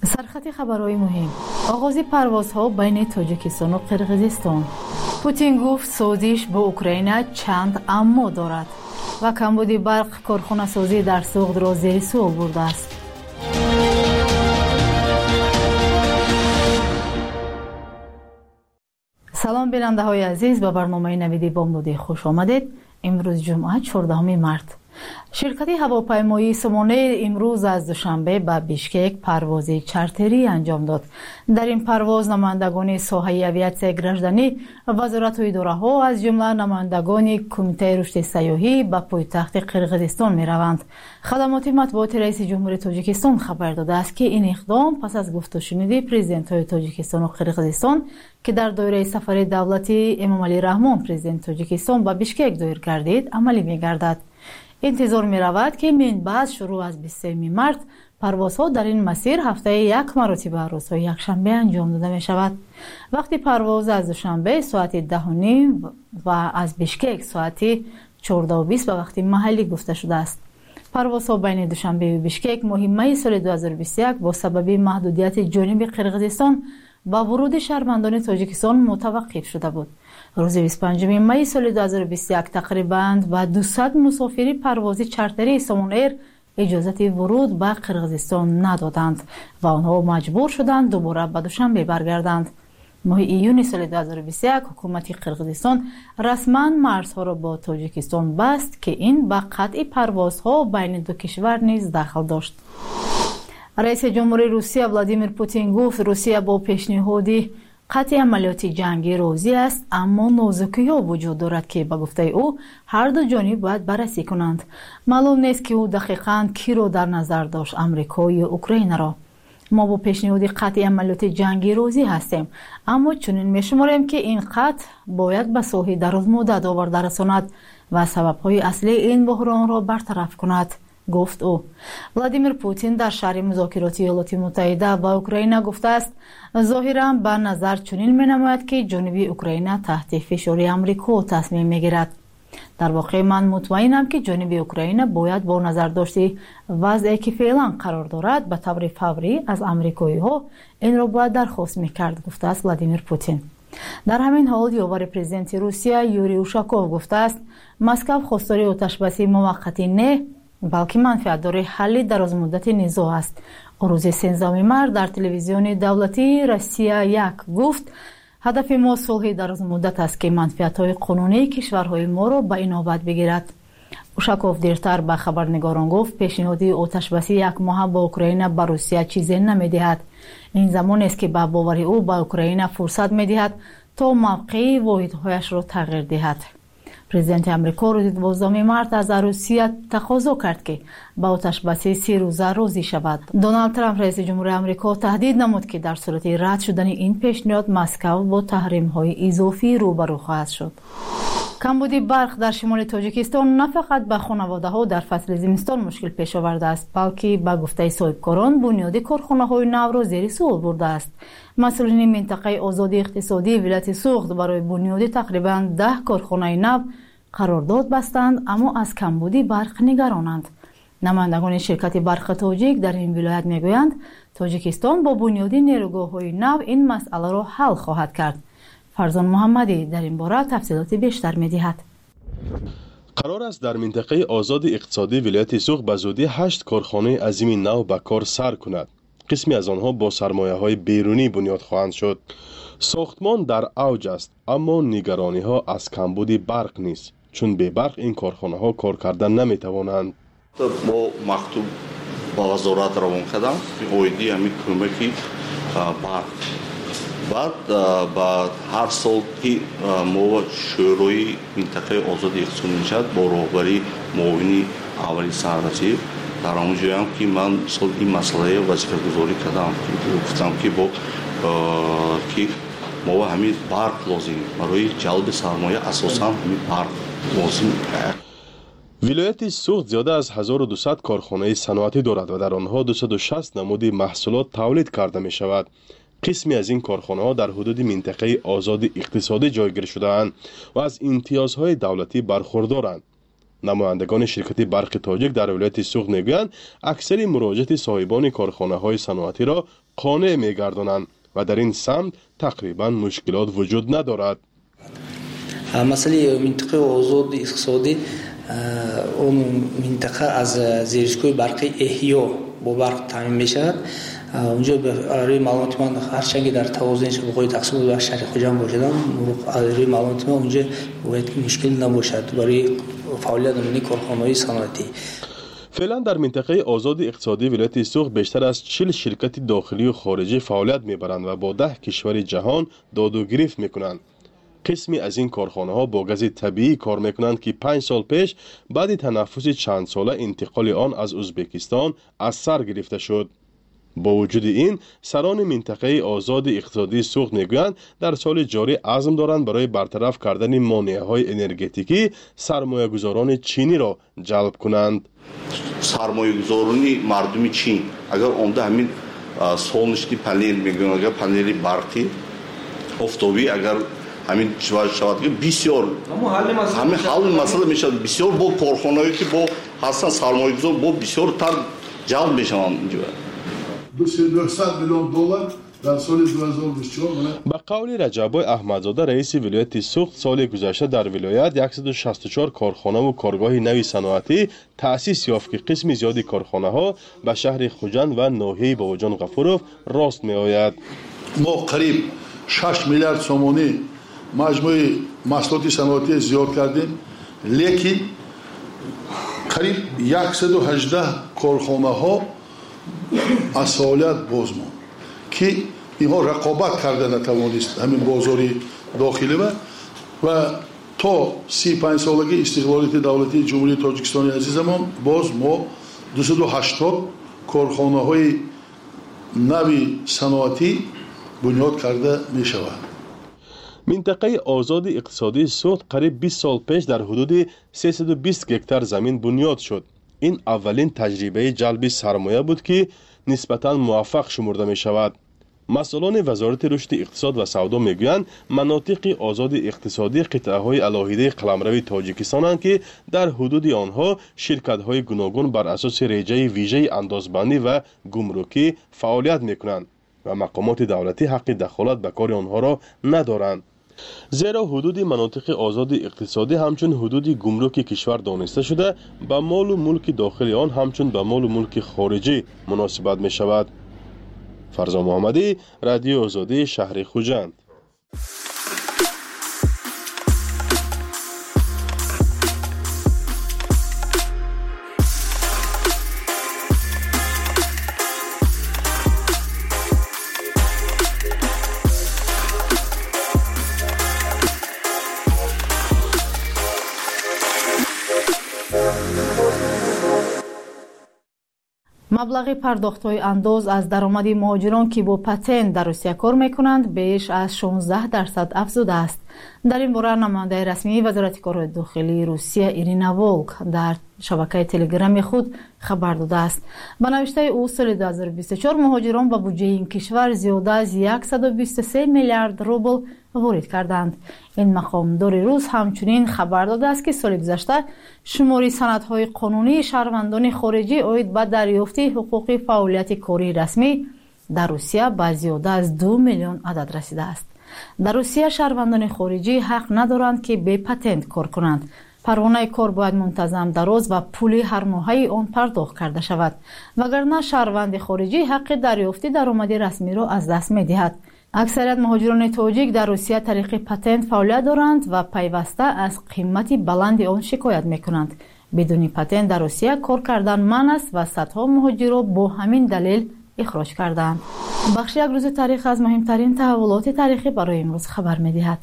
سرخط خبرهای مهم: آغاز پروازها بین تاجیکستان و قرقیزستان. پوتین گفت سازش با اوکراین چند اما دارد و کمبود برق کارخانه سازی در سوخت را زیر سوال برده است. سلام بیننده های عزیز، به برنامه نویدی بامدادی خوش آمدید. امروز جمعه 14 مارت. شرکت هواپیمایی سومونیر امروز از دوشنبه به بیشکک پرواز چارتری انجام داد. در این پرواز نمایندگان ساحه اویاسیای گراژدانی و وزارت و اداره‌ها از جمله نمایندگان کمیته رشد سیاحی به پایتخت قرقیزستان می‌روند. خدمات مطبوعات رئیس جمهوری تاجیکستان خبر داده است که این اقدام پس از گفت و شنود پرزیدنت‌های تاجیکستان و قرقیزستان که در دایره سفر دولتی امامعلی رحمان پرزیدنت تاجیکستان به بیشکک دایر گردید عملی می‌گردد. انتظار می رود که من بعد شروع از 23 مارت پروازها در این مسیر هفته یک مرتبه روزهای یکشنبه انجام داده می شود. وقتی پرواز از دوشنبه ساعت 10:30 و از بیشکک ساعت 14:20 به وقت محلی گفته شده است. پروازها بین دوشنبه و بیشکک مهمه سال 2021 با سبب محدودیت جانب قرقیزستان با ورود شهروندان تاجیکستان متوقف شده بود. روز 25 می سال 2021 تقریباً و 200 مسافری پرواز چارتری سومونیر اجازت ورود به قرقیزستان ندادند و آنها مجبور شدند دوباره به دوشنبه برگردند. ماه ایون سال 2021 حکومت قرقیزستان رسما مرزها را با تاجیکستان بست که این به قطع پروازها بین دو کشور نیز دخل داشت. رئیس جمهوری روسیه ولادیمیر پوتین گفت روسیه با پیشنهاد قطع عملیات جنگی راضی است، اما نازکی‌ها وجود دارد که به گفته او هر دو جانب باید بررسی کنند. معلوم نیست که او دقیقاً کی را در نظر داشت، آمریکا یا اوکراین را. ما با پیشنهاد قطع عملیات جنگی راضی هستیم، اما چنین می‌شماریم که این قطع باید به سوی درازمدت آورده رساند و سبب‌های اصلی این بحران را برطرف کند، گفت او. ولادیمیر پوتین در شرح مذاکرات ایالات متحده با اوکراین گفته است ظاهراً به نظر چنین می‌نماید که جانب اوکراین تحت فشار آمریکا تصمیم می‌گیرد. در واقع من مطمئنم که جانب اوکراین باید با نظر داشته وضعی که فعلا قرار دارد به طور فوری از آمریکایی‌ها این را باید درخواست می‌کرد، گفته است ولادیمیر پوتین. در همین حال یاور پرزیدنت روسیه یوری اوشاکوف گفته است مسکو خواستار آتش‌بسی موقتی نه بلکه منفعت‌دار حل درازمدت نزاع است. روز 13 مارت در تلویزیون دولتی روسیه یک گفت هدف ما صلح درازمدت است که منفعت‌های قانونی کشورهای ما را به اینابت بگیرد. اوشاکوف دیرتر به خبرنگاران گفت پیشنهاد آتش‌بسی یک ماه با اوکراین به روسیه چیزی نمی‌دهد. این زمان است که به باور او به اوکراین فرصت می‌دهد تا موقع واحدهایش را تغییر دهد. پرزیدنت آمریکا روز 12 مارت از روسیه تقاضا کرد که با آتش‌بسی 3 روزه راضی شود. دونالد ترامپ رئیس جمهور آمریکا تهدید نمود که در صورت رد شدن این پیشنهاد مسکو با تحریم‌های اضافی روبرو خواهد شد. کمبود برق در شمال تاجیکستان نه فقط به خانواده‌ها در فصل زمستان مشکل پیش آورده است، بلکه به گفته صاحبکاران بنیاد کارخانه‌های نو را زیر سوال برده است. مسئولین منطقه آزاد اقتصادی ولایت سوخت برای بنیاد تقریباً 10 کارخانه نو قرارداد بستند، اما از کمبود برق نگرانند. نمایندگان شرکت برق تاجیک در این ولایت میگویند تاجیکستان با بنیاد نیروگاه‌های نو این مسئله را حل خواهد کرد. فرزان محمدی در این باره تفصیلات بیشتر می‌دهد. قرار است در منطقه آزاد اقتصادی ولایت سوخت به زودی 8 کارخانه عظیم نو به کار سر کند. قسمی از آنها با سرمایه‌های بیرونی بنیاد خواهند شد. ساختمان در اوج است، اما نگرانی‌ها از کمبود برق نیست، چون به برق این کارخانه‌ها کار کردن نمی‌توانند. با مکتوب با وزارت روان کردم اویدی همین کمکی برق بعد با هر سال که ما شوروی منطقه آزاد اقتصادی نشد با راهبری معاونی اولی سرنجی در آنجا هم که من سال این مسئله وظیفه گذاری کردم که گفتم که با که ما همین برق لازم برای جلب سرمایه اساساً همین برق لازم. ولایت سوخت زیاده از 1200 کارخانه صنعتی دارد و در آنها 260 نمود محصولات تولید کرده می شود. قسمی از این کارخانه ها در حدود منطقه آزاد اقتصادی جایگیر شده‌اند و از امتیازهای دولتی برخوردارند. نمایندگان شرکت برق تاجیک در ولایت سوخت میگویند اکثر مراجعت صاحبان کارخانه های صنعتی را قانع می‌گردانند و در این سمت تقریبا مشکلات وجود ندارد. مسئله منطقه آزاد اقتصادی اون منطقه از زیرسکوی برقی احیا با برق تامین میشود. اونجا برای معلومات من هرچند در توازن شبکه‌های تقسیم بخش شهر خوجند باشدم برای معلومات من اونجا باید مشکل نباشد برای فعالیت امنی کارخانه‌های صنعتی. فعلا در منطقه آزاد اقتصادی ولایت سوخت بیشتر از 40 شرکت داخلی و خارجی فعالیت میبرند و با 10 کشور جهان داد و گرفت میکنند. قسمی از این کارخانه ها با گاز طبیعی کار میکنند که 5 سال پیش بعد تنفس چند ساله انتقال آن از ازبکستان از سر گرفته شد. با وجود این سران منطقه آزاد اقتصادی سوخت میگویند در سال جاری عزم دارند برای برطرف کردن مانع‌های انرژتیکی سرمایه‌گذاران چینی را جلب کنند. سرمایه‌گذارانی مردم چین اگر عمده همین солнечный پنل میگن اگر پنل برقی آفتابی اگر همین شود که بسیار همین حل مسئله میشه. بسیار با کارخانه‌ای که با هستن سرمایه‌گذار با بسیار تر جلب میشن اینجا. 200 میلیون دلار در سال 2024. به قول رجبای احمدزاده رئیس ولایت سوخت سال گذشته در ولایت 164 کارخانه و کارگاه نوی صنعتی تأسیس یافت که قسم زیادی کارخانه ها به شهر خوجند و ناحیه باوجان غفورов راست می آید. ما قریب 6 میلیارد سومونی مجموعه محصولات صنعتی زیاد کردیم، لیکن قریب 118 کارخانه ها از فعالیت باز ماند که اینها رقابت کرده نتوانست همین بازاری داخلی و تا 35 سالگی استقلالیت دولتی جمهوری تاجیکستان عزیزمان باز ما 280 کارخانه های نوی صنعتی بنیاد کرده می شود. منطقه آزاد اقتصادی سوخت قریب 20 سال پیش در حدود 320 گکتار زمین بنیاد شد. این اولین تجربه جلب سرمایه بود که نسبتاً موفق شمرده می شود. مسئولان وزارت رشد اقتصاد و سودا میگویند مناطق آزاد اقتصادی قطعه‌های علاهیده قلمرو تاجیکستانند که در حدود آنها شرکت‌های گوناگون بر اساس رجه ویژه اندازبندی و گمرکی فعالیت میکنند و مقامات دولتی حق دخالت به کار آنها را ندارند. زیرا حدود مناطق آزاد اقتصادی همچون حدود گمرک کشور دانسته شده به مال و ملک داخلی آن همچون به مال و ملک خارجی مناسبت می شود. فرزا محمدی، رادیو آزادی شهر خوجند. маблағи пардохтҳои андоз аз даромади муҳоҷирон ки бо патент дар русия кор мекунанд беш аз 16% афзудааст. дар ин бора намояндаи расмии вазорати корҳои дохилии русия Ирина Волк дар шабакаи телеграми худ хабар додааст. ба навиштаи ӯ соли 2024 муҳоҷирон ба буҷаи ин кишвар зиёда аз 123 миллиард рубл ворид карданд. ин мақомдори рус ҳамчунин хабар додааст ки соли гузашта шумори санадҳои қонунии шаҳрвандони хориҷӣ оид ба дарёфти ҳуқуқи фаъолияти кории расмӣ дар русия ба зиёда аз 2 миллион адад расидааст. дар русия шаҳрвандони хориҷӣ ҳақ надоранд ки бепатент кор кунанд. парвонаи кор бояд мунтазам дароз ва пули ҳармоҳаи он пардохт карда шавад, вагарна шаҳрванди хориҷӣ ҳаққи дарёфти даромади расмиро аз даст медиҳад. аксарият муҳоҷирони тоҷик дар русия тариқи патент фаъолият доранд ва пайваста аз қимати баланди он шикоят мекунанд. бидуни патент дар русия кор кардан манъ аст ва садҳо муҳоҷирро бо ҳамин далел ихроҷ карданд. бахши як рӯзи таърих аз муҳимтарин таҳаввулоти таърихӣ барои имрӯз хабар медиҳад.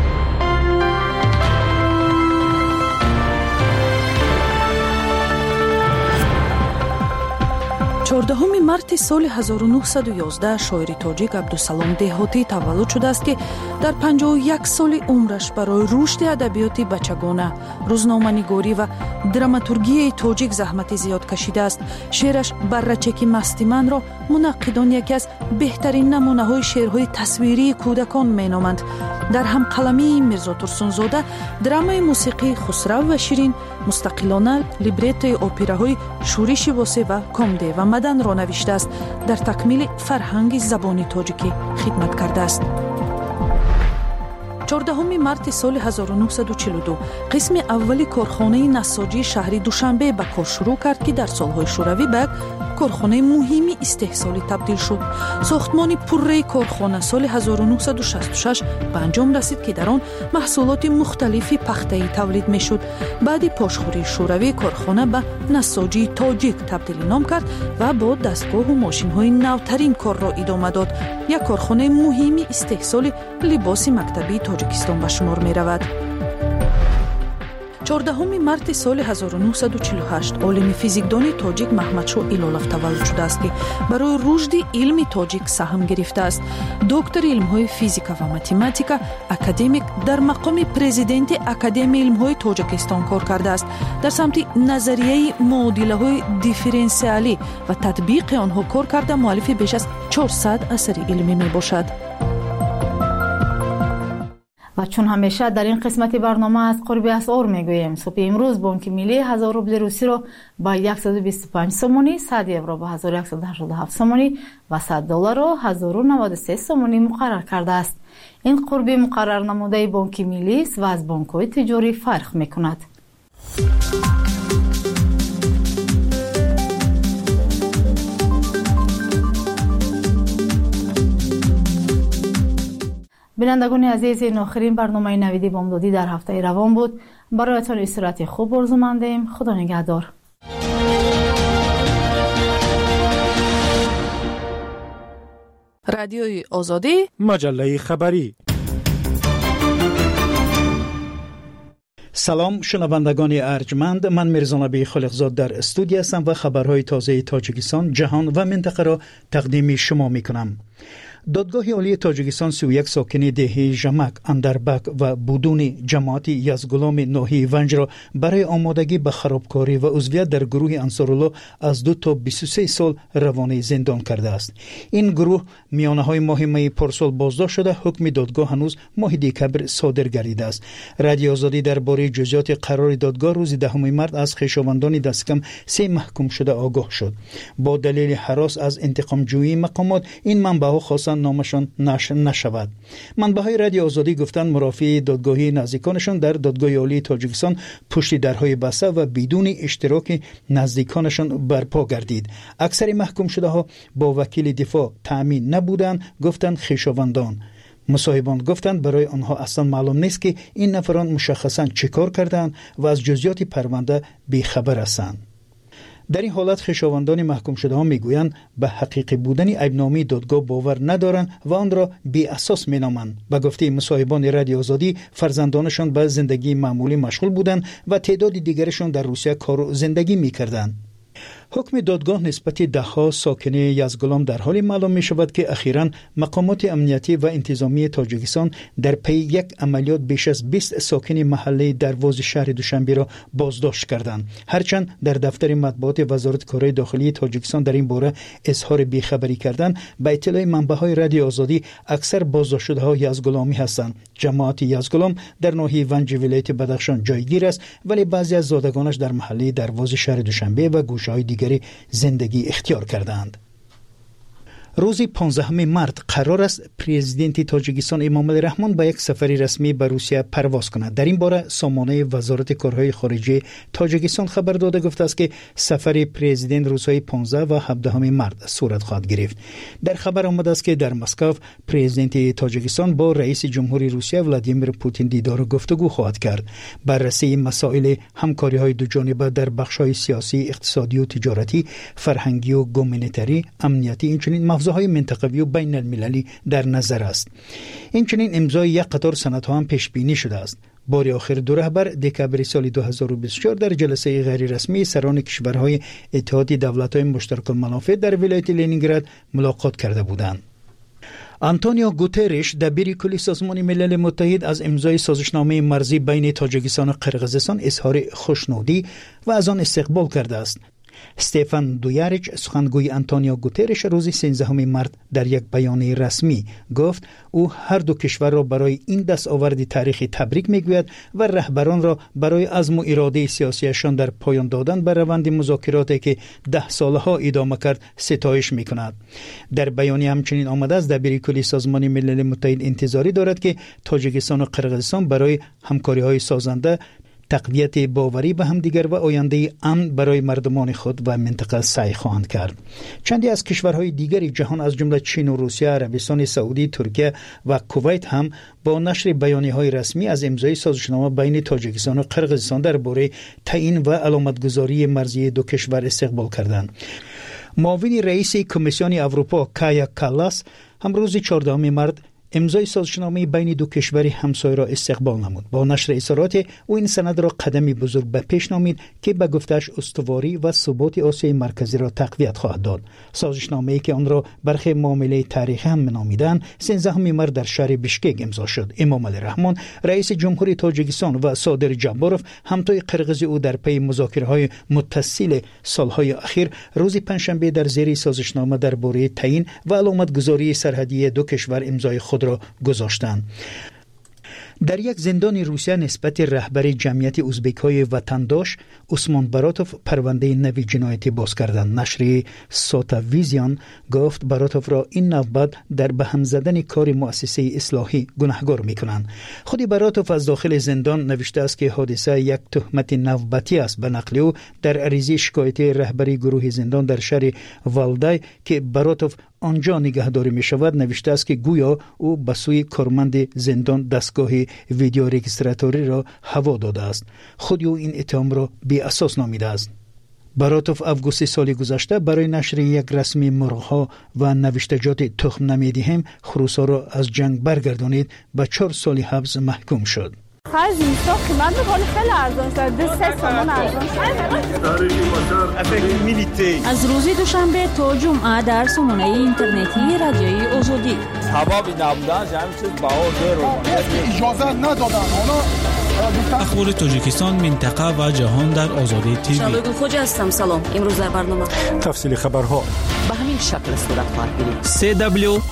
14 марти соли 1911 шоири тоҷик Абдусалом Деҳотӣ таваллуд шудааст ки дар 51 соли умраш барои рушди адабиёти бачагона, рӯзноманигорӣ ва драматургияи тоҷик заҳмати зиёд кашидааст. шеъраш «Баррачаки масти манро» мунаққидон яке аз беҳтарин намунаҳои шеърҳои тасвирии кӯдакон меноманд. در همقلمی میرزا ترسونزاده درامای موسیقی خسرو و شیرین، مستقلانه لیبرتوی اپراهای شورش واسه و کمده و مدن را نوشته است. در تکمیل فرهنگ زبانی تاجیکی خدمت کرده است. 14 مارت سال 1942 قسم اولی کارخانه نساجی شهر دوشنبه به کار شروع کرد که در سالهای شوروی به کارخانه مهمی استحصالی تبدیل شد. ساختمان پرره کارخانه سال 1966 به انجام رسید که در آن محصولات مختلفی پخته‌ای تولید می‌شد. بعد پاشخوری شوروی کارخانه به نساجی تاجیک تبدیل نام کرد و با دستگاه و ماشین‌های نوترین کار را ادامه داد. یک کارخانه مهمی استحصال لباس مکتبی تاجیکستان به شمار می‌رود. 14 مارت سال 1948 عالم فیزیکدان تاجیک محمدشاه ایلالов تولد شده است که برای رشد علم تاجیک سهم گرفته است. دکتر علم‌های فیزیکا و متماتیکا، اکادمیک، در مقام پرزیدنت اکادمی علم‌های تاجیکستان کار کرده است. در سمت نظریه معادله‌های دیفرانسیالی و تطبیق آنها کار کرده، مؤلف بیش از 400 اثر علمی میباشد. و چون همیشه در این قسمت برنامه از قرب اسعار میگوییم، صبح امروز بانک ملی 1000 روبل روسی رو با 125 سومونی، 100 یورو با 1187 سومونی و 100 دلار رو 1093 سومونی مقرر کرده است. این قربی مقرر نموده بانک ملی است و از بانک‌های تجاری فرق میکند. بینندگان عزیز، این آخرین برنامه نویدی بامدادی در هفته روان بود. برایتان استراحت خوب آرزومندیم. خدا نگهدار. رادیوی آزادی، مجله خبری. سلام شنوندگان ارجمند، من میرزا نبی خالقزاد در استودیو هستم و خبرهای تازه تاجیکستان، جهان و منطقه را تقدیم شما میکنم. دادگاه عالی تاجیکستان 31 ساکن دهه ژمک، اندربک و بودون جماعت یزگلام ناحیه ونج را برای آمادگی به خرابکاری و عضویت در گروه انصارالله از 2 تا 23 سال روانه زندان کرده است. این گروه میانه های ماه می پارسال بازداشت شده. حکم دادگاه هنوز ماه دکبر صادر گردیده است. رادیو آزادی درباره جزئیات قرار دادگاه روز 10 مارت از خویشاوندان دست کم 3 محکوم شده آگاه شد. با دلیل هراس از انتقام جویی مقامات این منبع‌ها خواستند نامشان نشر نشود. منبع‌های رادیو آزادی گفتند مرافع دادگاهی نزدیکانشان در دادگاه عالی تاجیکستان پشت درهای بسته و بدون اشتراک نزدیکانشان برپا گردید. اکثر محکوم شده ها با وکیل دفاع تأمین نبودند، گفتند خویشاوندان. مصاحبان گفتند برای آنها اصلا معلوم نیست که این نفران مشخصاً چه کار کردند و از جزئیات پرونده بیخبر هستند. در این حالت خویشاوندان محکوم شده ها میگویند به حقیقی بودن عیبنامه دادگاه باور ندارند و آن را بی اساس مینامند. به گفته مصاحبان رادیو آزادی، فرزندانشان به زندگی معمولی مشغول بودند و تعداد دیگرشان در روسیه کار و زندگی میکردند. حکم دادگاه نسبت دهها ساکن یزگلام در حالی معلوم می شود که اخیراً مقامات امنیتی و انتظامی تاجیکستان در پی یک عملیات بیش از 20 ساکن محله دروازه شهر دوشنبه را بازداشت کردند. هرچند در دفتر مطبوعات وزارت کارهای داخلی تاجیکستان در این باره اظهار بیخبری کردند، به اطلاع منبع‌های رادیو آزادی اکثر بازداشت شده‌ها یزگلامی هستند. جماعت یزگلام در ناحیه ونج ولایت بدخشان جایگیر است، ولی بعضی از زادگانش در محله دروازه شهر دوشنبه و گوشه‌های دیگری زندگی اختیار کردند. روز 15 مارت قرار است پرزیدنت تاجیکستان امامعلی رحمان با یک سفری رسمی به روسیه پرواز کند. در این باره سامانه وزارت کارهای خارجه تاجیکستان خبر داده گفته است که سفر پرزیدنت روزهای 15 و 17 مارت صورت خواهد گرفت. در خبر آمده است که در مسکو پرزیدنت تاجیکستان با رئیس جمهوری روسیه ولادیمیر پوتین دیدار و گفتگو خواهد کرد. بررسی مسائل همکاری‌های دو جانبه در بخش‌های سیاسی، اقتصادی و تجارتی، فرهنگی و گومنیتری، امنیتی، اینچنین موضوعهای منطقوی و بین المللی در نظر است. اینچنین امضای یک قطار سندها هم پیش بینی شده است. بار آخر دو رهبر دکبر سال 2024 در جلسه غیر رسمی سران کشورهای اتحاد دولت‌های مشترک المنافع در ولایت لنینگراد ملاقات کرده بودند. آنتونیو گوترش دبیر کلی سازمان ملل متحد از امضای سازشنامه مرزی بین تاجیکستان و قرقیزستان اظهار خوشنودی و از آن استقبال کرده است. استفان دویاریچ سخنگوی آنتونیو گوترش روز 13 مارت در یک بیانیه رسمی گفت او هر دو کشور را برای این دستاورد تاریخی تبریک میگوید و رهبران را برای عزم و اراده سیاسیشان در پایان دادن به روند مذاکراتی که 10 سالها ادامه کرد ستایش میکند. در بیانیه همچنین آمده است دبیرکلی سازمان ملل متحد انتظاری دارد که تاجیکستان و قرقیزستان برای همکاری‌های سازنده تقویت باوری به همدیگر و آینده امن برای مردمان خود و منطقه سعی خواهند کرد. چندی از کشورهای دیگری جهان از جمله چین و روسیه، عربستان سعودی، ترکیه و کویت هم با نشر بیانیه‌های رسمی از امضای سازشنامه بین تاجیکستان و قرقیزستان درباره تعیین و علامتگذاری مرزی دو کشور استقبال کردند. معاون رئیس کمیسیون اروپا کایا کالاس هم روز 14 مارت امضای سازشنامه بین دو کشور همسایه را استقبال نمود. با نشر اظهارات او این سند را قدمی بزرگ به پیش نامید که به گفتش استواری و ثبات آسیای مرکزی را تقویت خواهد داد. سازشنامه‌ای که آن را برخی معامله تاریخی هم نامیدند 13 مارت در شهر بیشکک امضا شد. امام علی رحمان رئیس جمهوری تاجیکستان و صادر جباروف همتای قرقیزی او در پی مذاکره‌های متصل سالهای اخیر روز پنجشنبه در زیر سازشنامه درباره تعیین و علامتگذاری سرحدی دو کشور امضای خود را گذاشتند. در یک زندان روسیه نسبت رهبر جمعیت ازبک‌های وطندوش عثمان براتوف پرونده نوی جنایتی باز کردند. نشر ساتا ویزیون گفت براتوف را این نوبت در به هم زدن کار مؤسسه اصلاحی گناهکار می‌کنند. خود براتوف از داخل زندان نوشته است که حادثه یک تهمت نوبتی است. به نقل او در عریضه شکایت رهبری گروه زندان در شهر والدای که براتوف آنجا نگهداری می شود نوشته است که گویا او به سوی کارمند زندان دستگاه ویدیو رگیستراتوری را هوا داده است. خود او این اتهام را بی اساس نامیده است. براتوف آگوست سال گذشته برای نشر یک رسمی مرغ‌ها و نوشتجات تخم نمیدیم خروسا را از جنگ برگردانید به 4 سال حبس محکوم شد. خرج نیستا قیمت بخوری خیلی ارزان شد. 2 تومان ارزان شد. از روز دوشنبه تا جمعه در سامانه اینترنتی رادیوی آزادی حبابی نبودن جمعی چیز بها زیر اجازه ندادن. اخبار تاجیکستان، منطقه و جهان در آزادی تیوی. شبگون خوجا هستم. سلام. امروز در برنامه تفصیل خبرها به همین شکل صورت خواهد گرفت.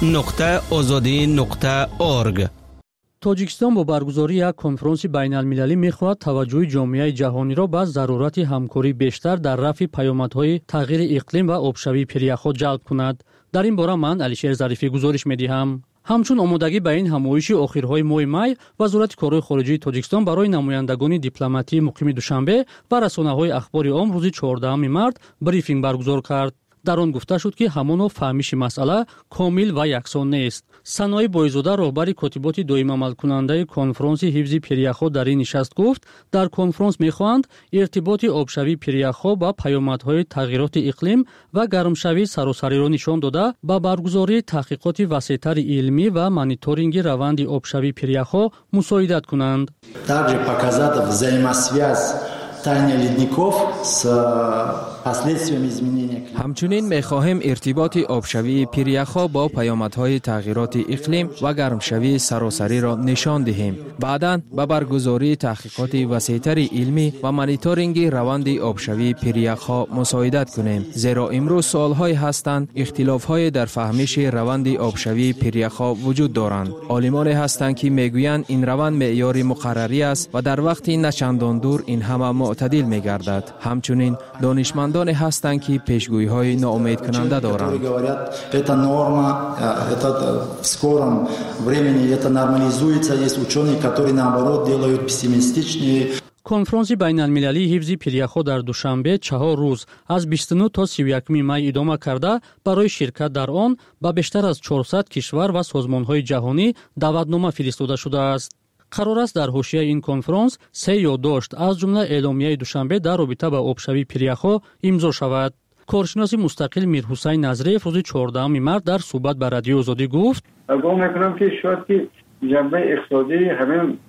www.azadi.org. تاجیکستان با برگزاری یک کنفرانس بین‌المللی می‌خواهد توجه جامعه جهانی را به ضرورت همکاری بیشتر در رفع پیامدهای تغییر اقلیم و آبشوی پریخ‌ها جلب کند. در این باره من علیشیر ظریفی گزارش می‌دهم. همچون آمادگی به این همایش آخرهای ماه می، وزارت کارهای خارجه تاجیکستان برای نمایندگان دیپلماتی مقیم دوشنبه و رسانه‌های اخباری عام روز 14 مارت بریفینگ برگزار کرد. در آن گفته شد که همانا فهمیش مسئله کامل و یکسان نیست. سنای بایزاده رهبر کاتبات دائم عمل کننده کنفرانس حفظ پریخ‌ها در این نشست گفت در کنفرانس می‌خواهند ارتباط آبشوی پریخ‌ها با پیامدهای تغییرات اقلیم و گرمشوی سراسری را نشان дода با برگزاری تحقیقات وسیع‌تر علمی و مانیتورینگ روند آبشوی پریخ‌ها مساعدت کنند. Также показать взаимосвязь таяния ледников с последствиями изменения климата. همچنین می‌خواهیم ارتباط آبشوی پریخ‌ها با پیامدهای تغییرات اقلیم و گرمشوی سراسری را نشان دهیم. بعداً با برگزاری تحقیقات وسیع‌تر علمی و مانیتورینگ روند آبشوی پریخ‌ها مساعدت کنیم. زیرا امروز سال‌های هستند اختلاف‌های در فهمیش روند آبشوی پریخ‌ها وجود دارند. عالمان هستند که می‌گویند این روند معیار مقرری است و در وقت نچندان دور این همه معتدل می‌گردد. همچنین دانشمندان هستند که پیشگویی‌های ناامید کننده دارند. Это норма, это в скором времени это нормализуется. Есть ученые, которые наоборот делают пессимистичные. کنفرانس بین‌المللی حفظ پریخ‌ها در دوشنبه 4 روز از 29 تا 31 می ادامه کرده برای شرکت در آن به بیشتر از 400 کشور و سازمان‌های جهانی دعوتنامه فرستاده شده است. قرار است در حاشیه این کنفرانس 3 یادداشت از جمله اعلامیه دوشنبه در رابطه با آبشوی پریخ‌ها امضا شود. کارشناس مستقل میرحسین نظریف روز 14 مارت در صحبت با رادیو آزادی گفت: گمان می‌کنم که شاید که جنبه اقتصادی همین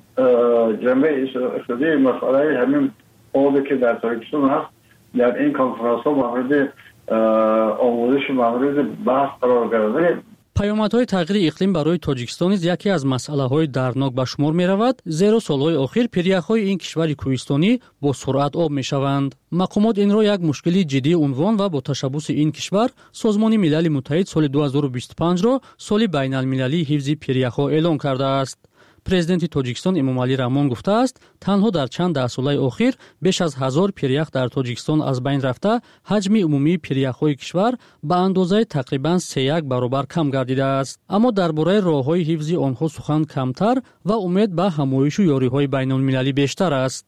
مسئله همین آبی که در تاجیکستان هست در این کنفرانس‌ها مورد آموزش مورد بحث قرار گرفته. پیامدهای تغییر اقلیم برای تاجیکستان یکی از مسئله‌های دردناک به شمار می‌رود، زیرا سال‌های اخیر پریخ‌های این کشور کوهستانی با سرعت آب می‌شوند. مقامات این را یک مشکل جدی عنوان و با تشبث این کشور سازمان ملل متحد سال 2025 را سال بین‌المللی حفظ پریخ‌ها اعلام کرده است. پرزیدنت تاجیکستان امامعلی رحمان گفته است تنها در چند ده ساله اخیر بیش از 1000 پریخ در تاجیکستان از بین رفته، حجم عمومی پریخ‌های کشور به اندازه تقریباً 3 برابر کم گردیده است. اما درباره راه‌های حفظ آنها سخن کمتر و امید به همایش و یاری‌های بین‌المللی بیشتر است.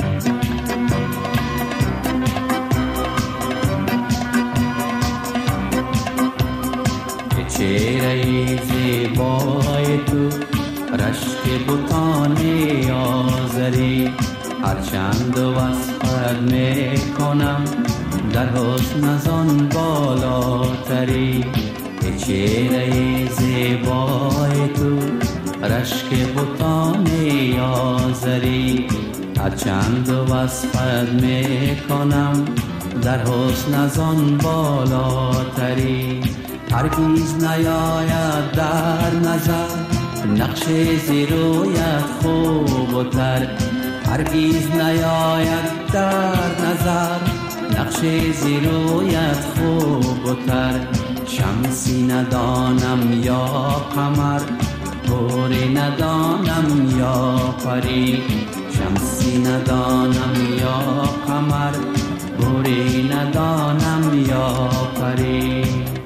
چهره زیبای تو رشک بوتانی آذری، هرچند وصفت میکنم در حسن از آن بالاتری. چهره زیبای تو رشک بوتانی آذری، هرچند وصفت میکنم در حسن از آن بالاتری. هرگیز نیاید در نظر نقش زیرویت خوب و تر، هرگیز نیاید در نظر نقش زیرویت خوب و تر. شمسی ندانم یا قمر، گوری ندانم یا پری، شمسی ندانم یا قمر، گوری ندانم یا پری.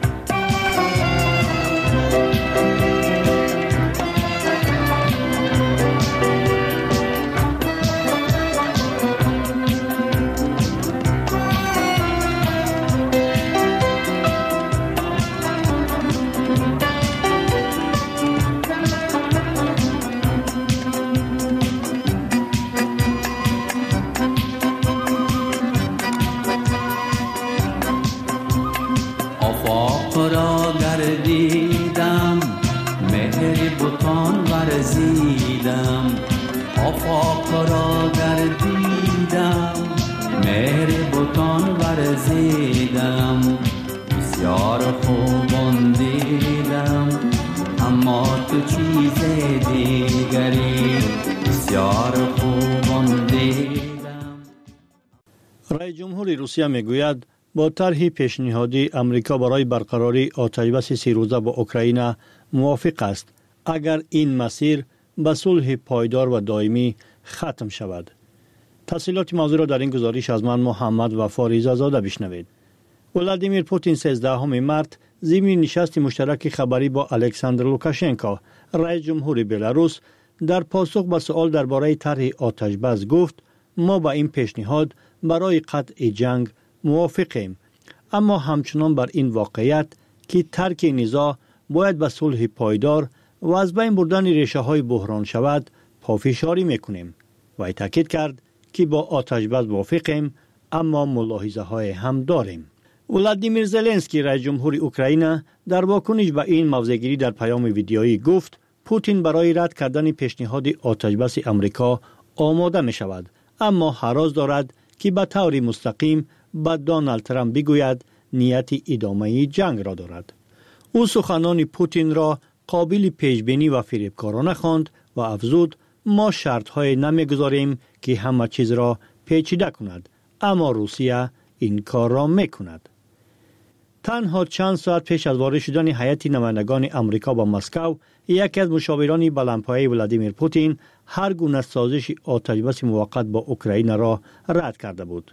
آفاق را گردیدم، مهر بتان ورزیدم، بسیار خوبان دیدم، اما تو چیز دیگری بسیار خوبان دیدم. رئیس جمهور روسیه میگوید با طرح پیشنهادی امریکا برای برقراری آتش‌بس 3 روزه با اوکراین موافق است اگر این مسیر به صلح پایدار و دائمی ختم شود. تفصیلات موضوع را در این گزارش از من محمد وفا ریزه‌زاده بشنوید. ولادیمیر پوتین 13 مارت ضمن نشست مشترک خبری با الکساندر لوکاشنکو رئیس جمهور بلاروس در پاسخ به سؤال درباره طرح آتش‌بس گفت ما با این پیشنهاد برای قطع جنگ موافقیم، اما همچنان بر این واقعیت که ترک نزاع باید به صلح پایدار و از بین بردن ریشه‌های بحران شود پافشاری میکنیم. و تاکید کرد که با آتش‌بس موافقیم، اما ملاحظه‌های هم داریم. ولادیمیر زلنسکی رئیس جمهور اوکراین در واکنش به این موضع‌گیری در پیام ویدیویی گفت پوتین برای رد کردن پیشنهاد آتش‌بس امریکا آماده می شود، اما حراس دارد که به طور مستقیم به دونالد ترامپ بگوید نیت ادامه جنگ را دارد. او سخنان پوتین را قابل پیشبینی و فریبکارانه خواند و افزود ما شرط‌های نمی‌گذاریم که همه چیز را پیچیده کند، اما روسیه این کار را می‌کند. تنها چند ساعت پیش از وارد شدن هیئت نمایندگان امریکا به مسکو، یکی از مشاوران بلندپایه ولادیمیر پوتین هر گونه سازش آتش‌بس موقت با اوکراین را رد کرده بود.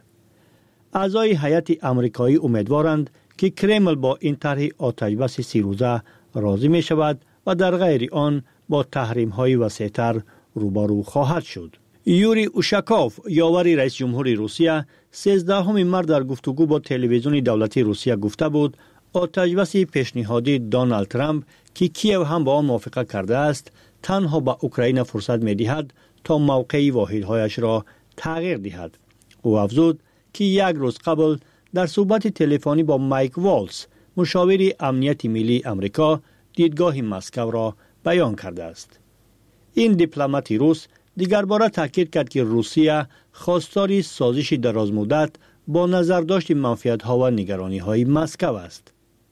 اعضای هیئت آمریکایی امیدوارند که کرمل با این طرح آتش‌بس 3 روزه راضی می شود و در غیر آن با تحریم‌های وسیع‌تر روبرو خواهد شد. یوری اوشاکوف یاور رئیس جمهور روسیه 13 مارت در گفتگو با تلویزیون دولتی روسیه گفته بود آتش‌بس پیشنهادی دونالد ترامپ که کیو هم با آن موافقت کرده است تنها به اوکراین فرصت می‌دهد تا موقع واحدهایش را تغییر دهد. او افزود که یک روز قبل در صحبت تلفنی با مایک والز مشاور امنیت ملی امریکا دیدگاه مسکو را بیان کرده است. این دیپلمات روس دیگر باره تاکید کرد که روسیه خواستار سازش درازمدت با نظر داشت منفعت‌ها و نگرانی‌های مسکو است.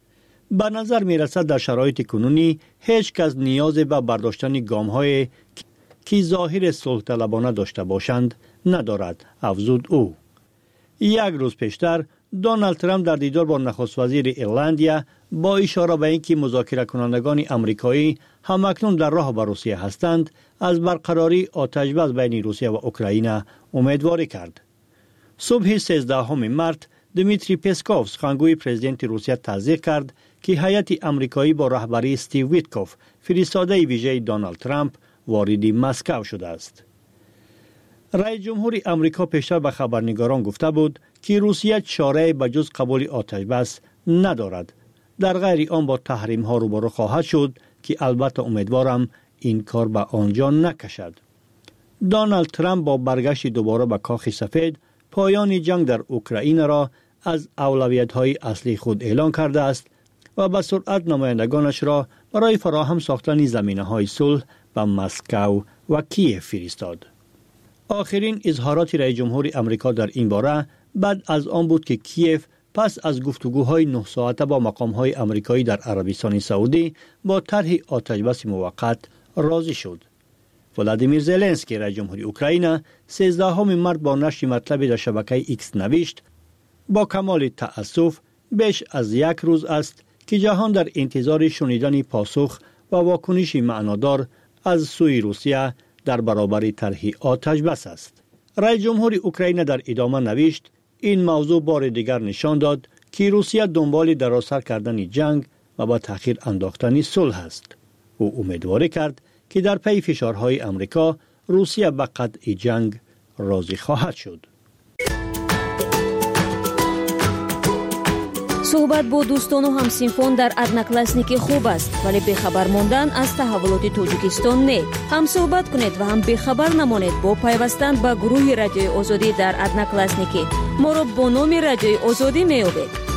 به نظر می رسد در شرایط کنونی هیچ کس نیاز به برداشتن گام‌های که ظاهر صلح طلبانه داشته باشند ندارد، افزود او. یک روز پیشتر دونالد ترامپ در دیدار با نخست وزیر ایرلندیا با اشاره به اینکه مذاکره کنندگان آمریکایی همکنون در راه به روسیه هستند از برقراری آتش بس بین روسیه و اوکراین امیدواری کرد. صبح 13 مارت دمیتری پسکوف سخنگوی پرزیدنت روسیه تصدیق کرد که هیئت آمریکایی با رهبری استیو ویتکوف فرستاده ویژه دونالد ترامپ وارد مسکو شده است. رئیس جمهور آمریکا پیشتر به خبرنگاران گفته بود که روسیه چاره به جز قبول آتش بس ندارد. در غیر آن با تحریم ها روبرو خواهد شد که البته امیدوارم این کار به آنجا نکشد. دونالد ترامپ با برگشت دوباره به کاخ سفید پایان جنگ در اوکراین را از اولویت‌های اصلی خود اعلان کرده است و به سرعت نمایندگانش را برای فراهم ساختن زمینه‌های صلح به مسکو و کیف فرستاد. آخرین اظهارات رئیس جمهور آمریکا در این باره بعد از آن بود که کیف پس از گفتگوهای 9 ساعته با مقام‌های آمریکایی در عربستان سعودی با طرح آتش‌بس موقت راضی شد. ولادیمیر زلنسکی رئیس جمهور اوکراین 13 مارت با نشر مطلبی در شبکه ایکس نوشت: با کمال تأسف بیش از یک روز است که جهان در انتظار شنیدن پاسخ و واکنش معنادار از سوی روسیه در برابر طرح آتش بس است. رئیس جمهور اوکراین در ادامه نوشت: این موضوع بار دیگر نشان داد که روسیه دنبال دراز کردن جنگ و با تأخیر انداختن صلح است. او امیدواری کرد که در پی فشارهای آمریکا روسیه به قطع جنگ راضی خواهد شد. صحبت با دوستان و همسینفون در ادناکلاسنیکی خوب است، ولی بخبر ماندن از تحولات توجیکستان نه. هم صحبت کنید و هم بخبر نمانید با پیوستن به گروه رادیوی آزادی در ادناکلاسنیکی. ما را با نام رادیوی آزادی می‌یابید.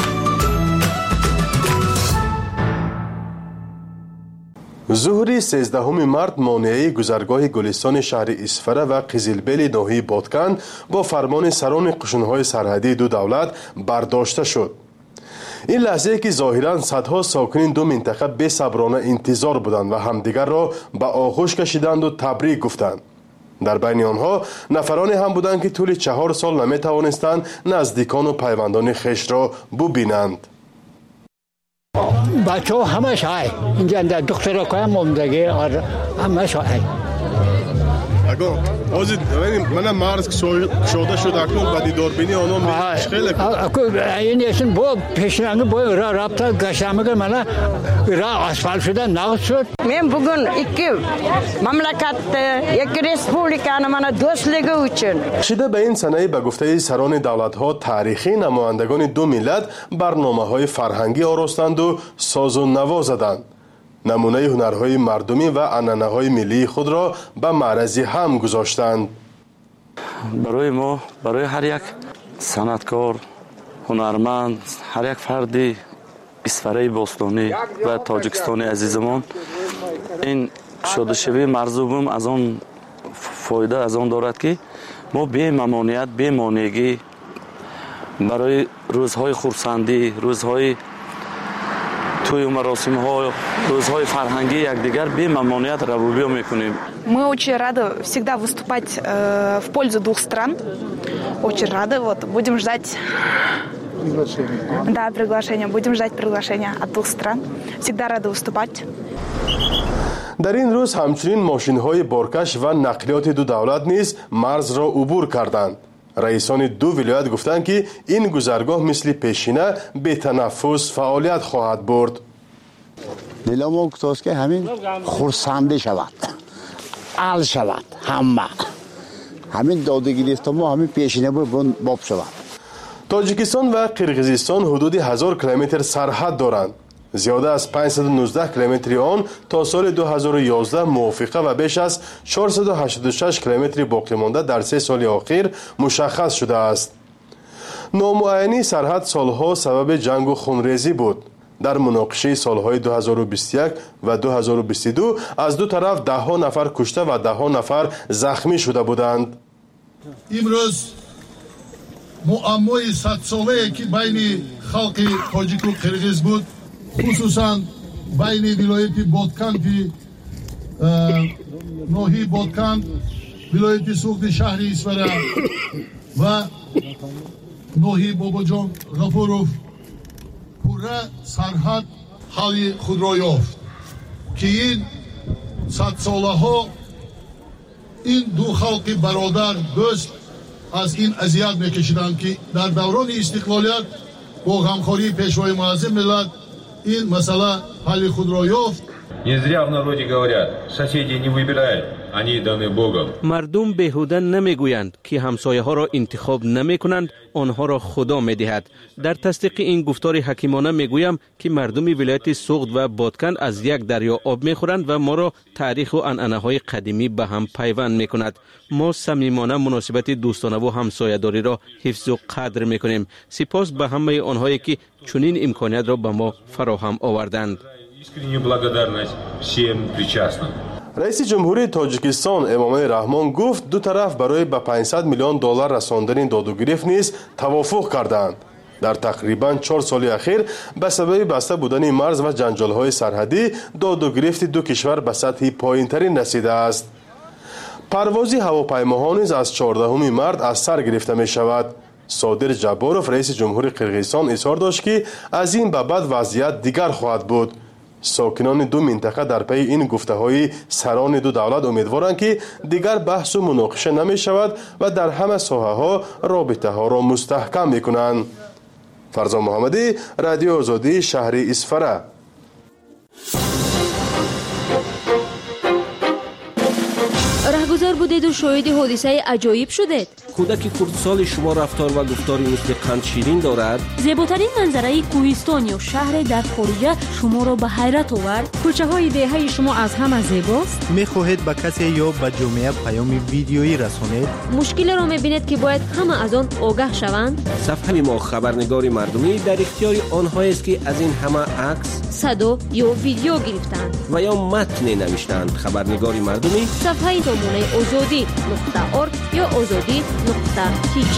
ظهر 13 مارت مانعه گذرگاه گلستان شهر اسفره و قزلبیل ناحیه بادکن با فرمان سران قشون‌های سرحدی دو دولت برداشته شد. این لحظه که ظاهراً صدها ساکنین دو منطقه بی‌صبرانه انتظار بودند و همدیگر را به آغوش کشیدند و تبریک گفتند. در بین آنها نفرانی هم بودند که طول 4 سال نمی‌توانستند نزدیکان و پیوندان خویش را ببینند. بچه ها همه شای اینجا در دخترها که هم اومدگی همه شای اگه آزید منم مرز شده شد اکنون با دیدار بینی آنها میش خیلی این ایشون با پیشنگه با را رابطه گشتمگه منه را اسفال شده نقص شد. من بگون اکی مملکت یک ریسپولیکان من دوستلیگه اوچن شده به این سنه به گفته سران دولت ها تاریخی نمایندگان دو ملت برنامه های فرهنگی آراستند و ساز و نوا زدند. نمونه هنرهای مردمی و عنعنه های ملی خود را به معرض هم گذاشتند. برای ما، برای هر یک صنعتکار، هنرمند، هر یک فردی اسفره باستانی و تاجیکستانی عزیزمان، این شادشوی مرزوبم از آن فایده از آن دارد که ما بی ممانعت، بی مانعگی برای روزهای خرسندی، روزهای توی مراسم ها، روزهای فرهنگی یکدیگر بی ممانعت روابط میکنیم. Мы очень рады всегда выступать в пользу двух стран. Очень рады. Вот будем ждать приглашения. Будем ждать приглашения от двух стран. Всегда рады выступать. در این روز همچنین ماشین های بارکش و نقلیات دو دولت نیز مرز را عبور کردند. رئیسان دو ولایت گفتند که این گذرگاه مثل پیشینه به تنفس فعالیت خواهد برد. دل ما گفتاست که همین خرسنده شود، ال شود، همین دادگیری است ما همین پیشینه باب شود. تاجیکستان و قرقیزستان حدود 1000 کیلومتر سرحد دارند. زیاده از 519 کیلومتر آن تا سال 2011 موافقه و بیش از 486 کیلومتر باقی مانده در 3 سال اخیر مشخص شده است. نامعینی سرحد سالها سبب جنگ و خونریزی بود. در مناقشه سالهای 2021 و 2022 از دو طرف 10 نفر کشته و 10 نفر زخمی شده بودند. امروز معمای 100 ساله که بین خلق تاجیک و قرقیز بود خصوصا بین ولایت بادکند ناحیه بادکند، ولایت سوخت شهر اسفره و ناحیه باباجان غفوروف پوره سرحد حال خود را یافت که این 100 ساله ها این دو خلق برادر دوست از این اذیت میکشیدند که در دوران استقلالیت با همکاری پیشوای معظم ملت این مسئله حل خود را یافت. Не зря в народе говорят, соседей не выбирают, они даны Богом. مردم بیهوده نمیگویند که همسایه ها را انتخاب نمی کنند، آنها را خدا می دهد. در تصدیق این گفتار حکیمانه میگویم که مردم ولایت سوخت و بادکند از یک دریا آب میخورند و ما را تاریخ و عنعنه های قدیمی به هم پیوند میکند. ما صمیمانه مناسبت دوستانه و همسایه‌داری را حفظ و قدر میکنیم. سپاس به همه آنهایی که چنین امکانیت را به ما فراهم آوردند. Искреннюю благодарность всем причастным. رئیس جمهوری تاجیکستان امامه رحمان گفت دو طرف برای به 500 میلیون دلار رساندن داد و گرفت نیز توافق کردند. در تقریبا 4 سال اخیر به سبب بسته بودن مرز و جنجال‌های سرحدی داد و گرفت دو کشور به سطح پایین‌ترین رسیده است. پرواز هواپیماها نیز از 14 مارس از سر گرفته می شود. صادر جباروف رئیس جمهوری قرقیزستان اظهار داشت که از این به بعد وضعیت دیگر خواهد بود. ساکنان دو منطقه در پی این گفته‌های سران دو دولت امیدوارند که دیگر بحث و مناقشه نمی شود و در همه ساحه‌ها رابطه ها را مستحکم می کنند. فرزان محمدی، رادیو آزادی، شهر اسفره. رهگذر بودید و شاهد حادثه عجایب شدید. کودک خردسال شما رفتار و گفتاری مثل قند شیرین دارد. زیباترین منظره کوهستان یا شهر در خارج شما را به حیرت آورد. کوچه های دهه شما از همه زیباست. میخواهید به کسی یا به جامعه پیام ویدیویی رسانید؟ مشکل را میبینید که باید همه از آن آگاه شوند. صفحه ما خبرنگار مردمی در اختیار آنهایی است که از این همه عکس، صدا یا ویدیو گرفتند و یا متن نوشتند. خبرنگار مردمی صفحه سامانه azadi.org یا azadi.tg.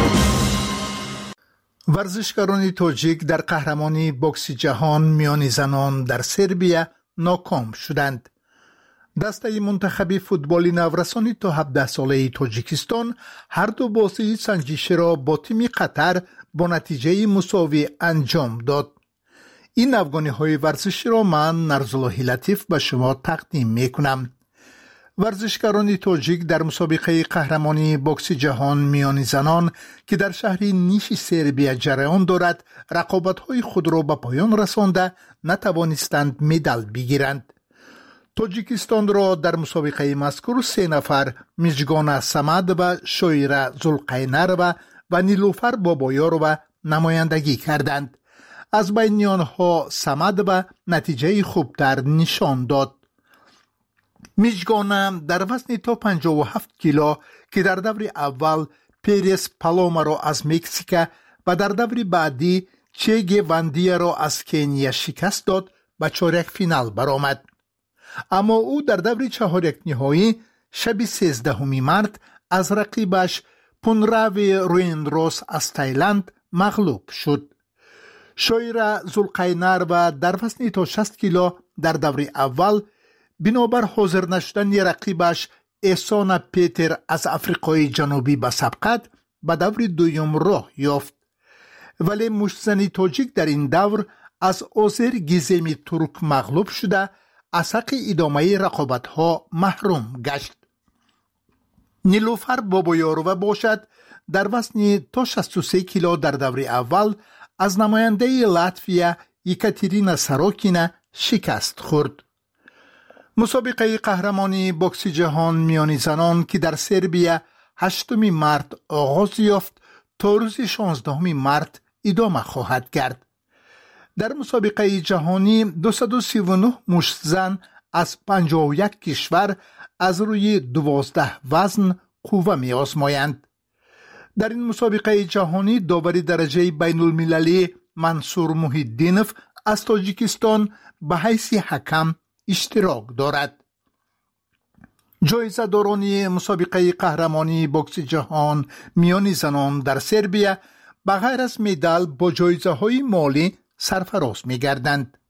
ورزشکاران تاجیک در قهرمانی بوکس جهان میان زنان در سربیا ناکام شدند. دسته منتخب فوتبال نورسانی تا 17 ساله تاجیکستان هر دو بازی سنجشی را با تیم قطر با نتیجه مساوی انجام داد. این افغانی ورزشی را من نرزالله لطیف به شما تقدیم میکنم. ورزشکاران تاجیک در مسابقه قهرمانی بوکس جهان میان زنان که در شهر نیش سربیا جریان دارد رقابت‌های خود را به پایان رسانده نتوانستند مدال بگیرند. تاجیکستان را در مسابقه مذکور 3 نفر میجگان سمد و شویره زلقینر و نیلوفر بابایارو نمایندگی کردند. از بین آنها سمد و نتیجه خوبتر نشان داد. میجگانم در وزن تا 57 کیلو که در دور اول پیرس پالوما را از مکزیک و در دور بعدی چه واندیا را از کنیا شکست داد به چهارک فینال برآمد. اما او در دور چهارک نهایی شب 13 مارس از رقیبش پونراوی رویندروس از تایلند مغلوب شد. شویره زلقینر و در وزن تا 60 کیلو در دور اول بنابر حاضر نشدن رقیبش احسان پیتر از افریقای جنوبی به سبقت به دور دوم راه یافت. ولی مشتزنی تاجیک در این دور از آذر گیزمی ترک مغلوب شده از حق ادامه رقابت‌ها محروم گشت. نیلوفر بابایارو باشد در وزن تا 63 کیلو در دور اول از نماینده لاتویا یکاترینا ساروکینا شکست خورد. مسابقه قهرمانی بوکس جهان میان زنان که در سربیا 8 مارس آغاز یافت تا روز 16 مارس ادامه خواهد کرد. در مسابقه جهانی 239 مشت زن از 51 کشور از روی 12 وزن قوه می آزمایند. در این مسابقه جهانی داور درجه بین المللی منصور محیدینوف از تاجیکستان به حیث حکم اشتراک دارد. جایزه دارانی مسابقه قهرمانی بوکس جهان میان زنان در سربیا بغیر از مدال با جایزه های مالی سرفراز می گردند.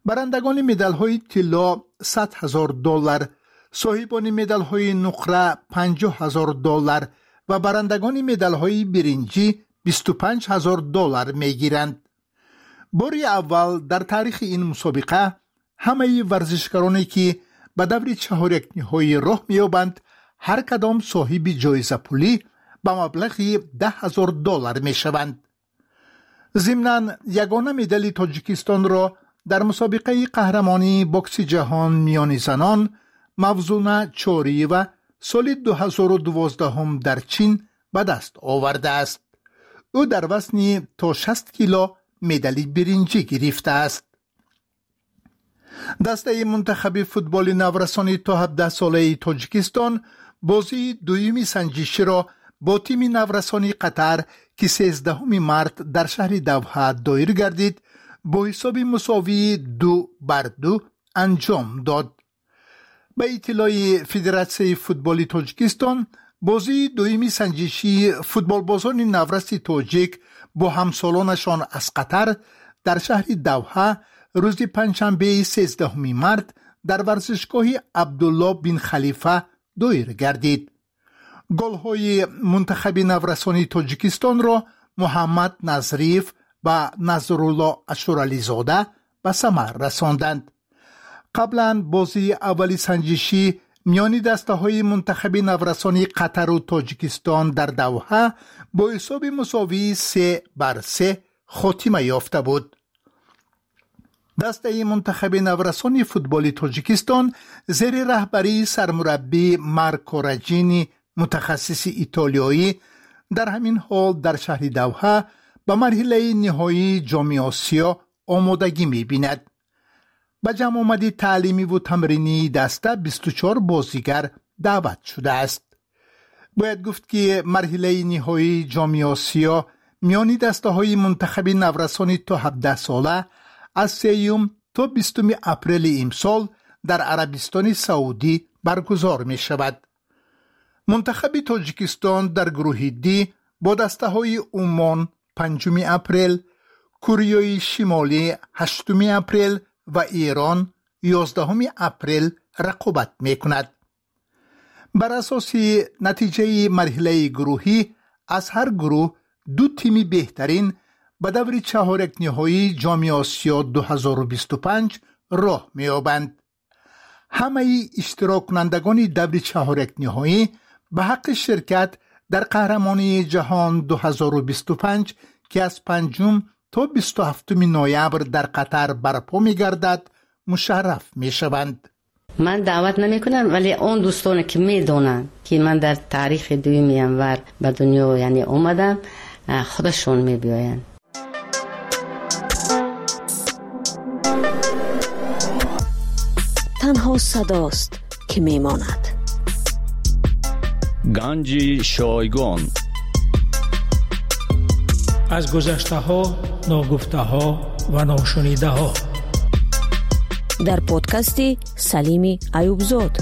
برندگان مدال های طلا $100,000، صاحبان مدال های نقره $50,000 و برندگان مدال های برنجی $25,000 می گیرند. باری اول در تاریخ این مسابقه همه ورزشکارانی که به دور چهارک نهایی راه می‌یابند هر کدام صاحب جایزه پولی به مبلغ $10,000 می شوند. ضمناً یگانه مدال تاجیکستان را در مسابقه قهرمانی بوکس جهان میان زنان موزونه چوری و سال 2012 در چین به دست آورده است. او در وزن تا 60 کیلو مدال برنجی گرفته است. دسته منتخب فوتبال نورسانی تا 17 ساله تاجیکستان بازی دویمی سنجشی را با تیم نورسانی قطر که 13 مارت در شهر دوحه دایر گردید با حساب مساوی 2-2 انجام داد. به اطلاع فدراسیون فوتبال تاجیکستان بازی دویمی سنجشی فوتبال بازان نورس تاجیک با همسالانشان از قطر در شهر دوحه روز پنجشنبه 13 مارت در ورزشگاه عبدالله بن خلیفه دایر گردید. گل‌های منتخب نورسانی تاجیکستان را محمد نظریف و نظرالله اشورالیزاده به ثمر رساندند. قبلا بازی اولی سنجشی میان دسته های منتخب نورسانی قطر و تاجیکستان در دوحه با حساب مساوی 3-3 خاتمه یافته بود. دسته منتخب نورسانی فوتبال تاجیکستان زیر رهبری سرمربی مارکو راجینی متخصص ایتالیایی در همین حال در شهر دوحه به مرحله نهایی جام آسیا آمادگی می‌بیند. به جمع آمدی تعلیمی و تمرینی دسته 24 بازیگر دعوت شده است. باید گفت که مرحله نهایی جام آسیا میان دسته های منتخب نورسانی تا 17 ساله از 3 تا 20 اپریل امسال در عربستان سعودی برگزار می شود. منتخب تاجیکستان در گروه دی با دسته های عمان 5 اپریل، کره شمالی 8 اپریل و ایران 11 اپریل رقابت می کند. بر اساس نتیجه مرحله گروهی از هر گروه 2 تیم بهترین به دور چهارک نهایی جام آسیا 2025 راه می یابند. همه اشتراک کنندگان دور چهارک نهایی به حق شرکت در قهرمانی جهان 2025 که از 5 تا 27 نوامبر در قطر برپا می گردد مشرف می شوند. من دعوت نمی کنم، ولی اون دوستان که می دونن که من در تاریخ 2 ینور به دنیا یعنی اومدم خودشون می بیاین. تنها صداست که می ماند. گنج شایگان از گذشته ها، ناگفته ها و ناشنیده ها در پادکست سلیم ایوبزاد.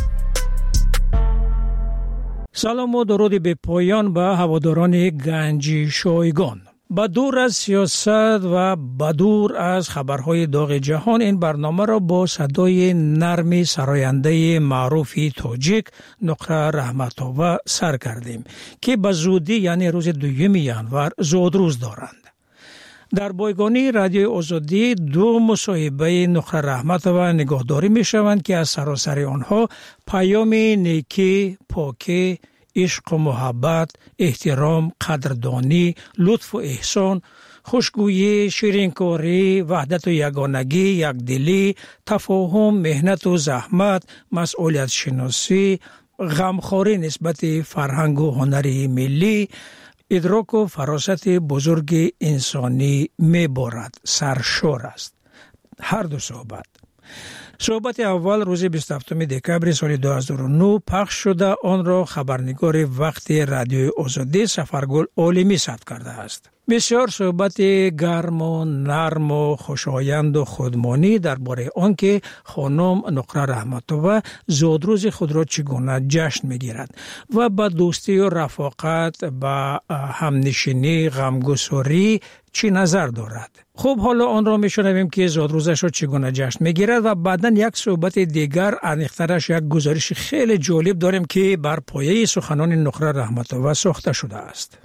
سلام و درود به پایان به هواداران گنج شایگان. با دور از سیاست و با دور از خبرهای داغ جهان این برنامه را با صدای نرم سراینده معروف تاجیک نقره رحمت‌آور سر کردیم که به زودی یعنی روز 2 ینور زادروز دارند. در بایگانی رادیو آزادی 2 مصاحبه نقره رحمت‌آور نگاهداری می شوند که از سراسر آنها پیام نیکی، پاکی، عشق و محبت، احترام، قدردانی، لطف و احسان، خوشگویی، شیرینکاری، وحدت و یگانگی، یکدلی، تفاهم، مهنت و زحمت، مسئولیت شناسی، غمخواری نسبت فرهنگ و هنر ملی، ادراک و فراست بزرگ انسانی می‌بارد. سرشار است. هر 2 صحبت اول روز 27 دکبر سال 2009 پخش شده. آن را خبرنگار وقت رادیو آزادی سفرگل عالمی ثبت کرده است. بسیار صحبت گرم و نرم و خوشایند و خودمانی درباره آنکه خانم نقره رحمت‌آور زادروز خود را چگونه جشن می‌گیرد و با دوستی و رفاقت، با همنشینی، غمگساری چی نظر دارد. خب حالا آن را میشنویم که زادروزش را چگونه جشن میگیرد و بعداً یک صحبت دیگر عمیق‌ترش یک گزارش خیلی جالب داریم که بر پایه سخنان نقره رحمت‌آور ساخته شده است.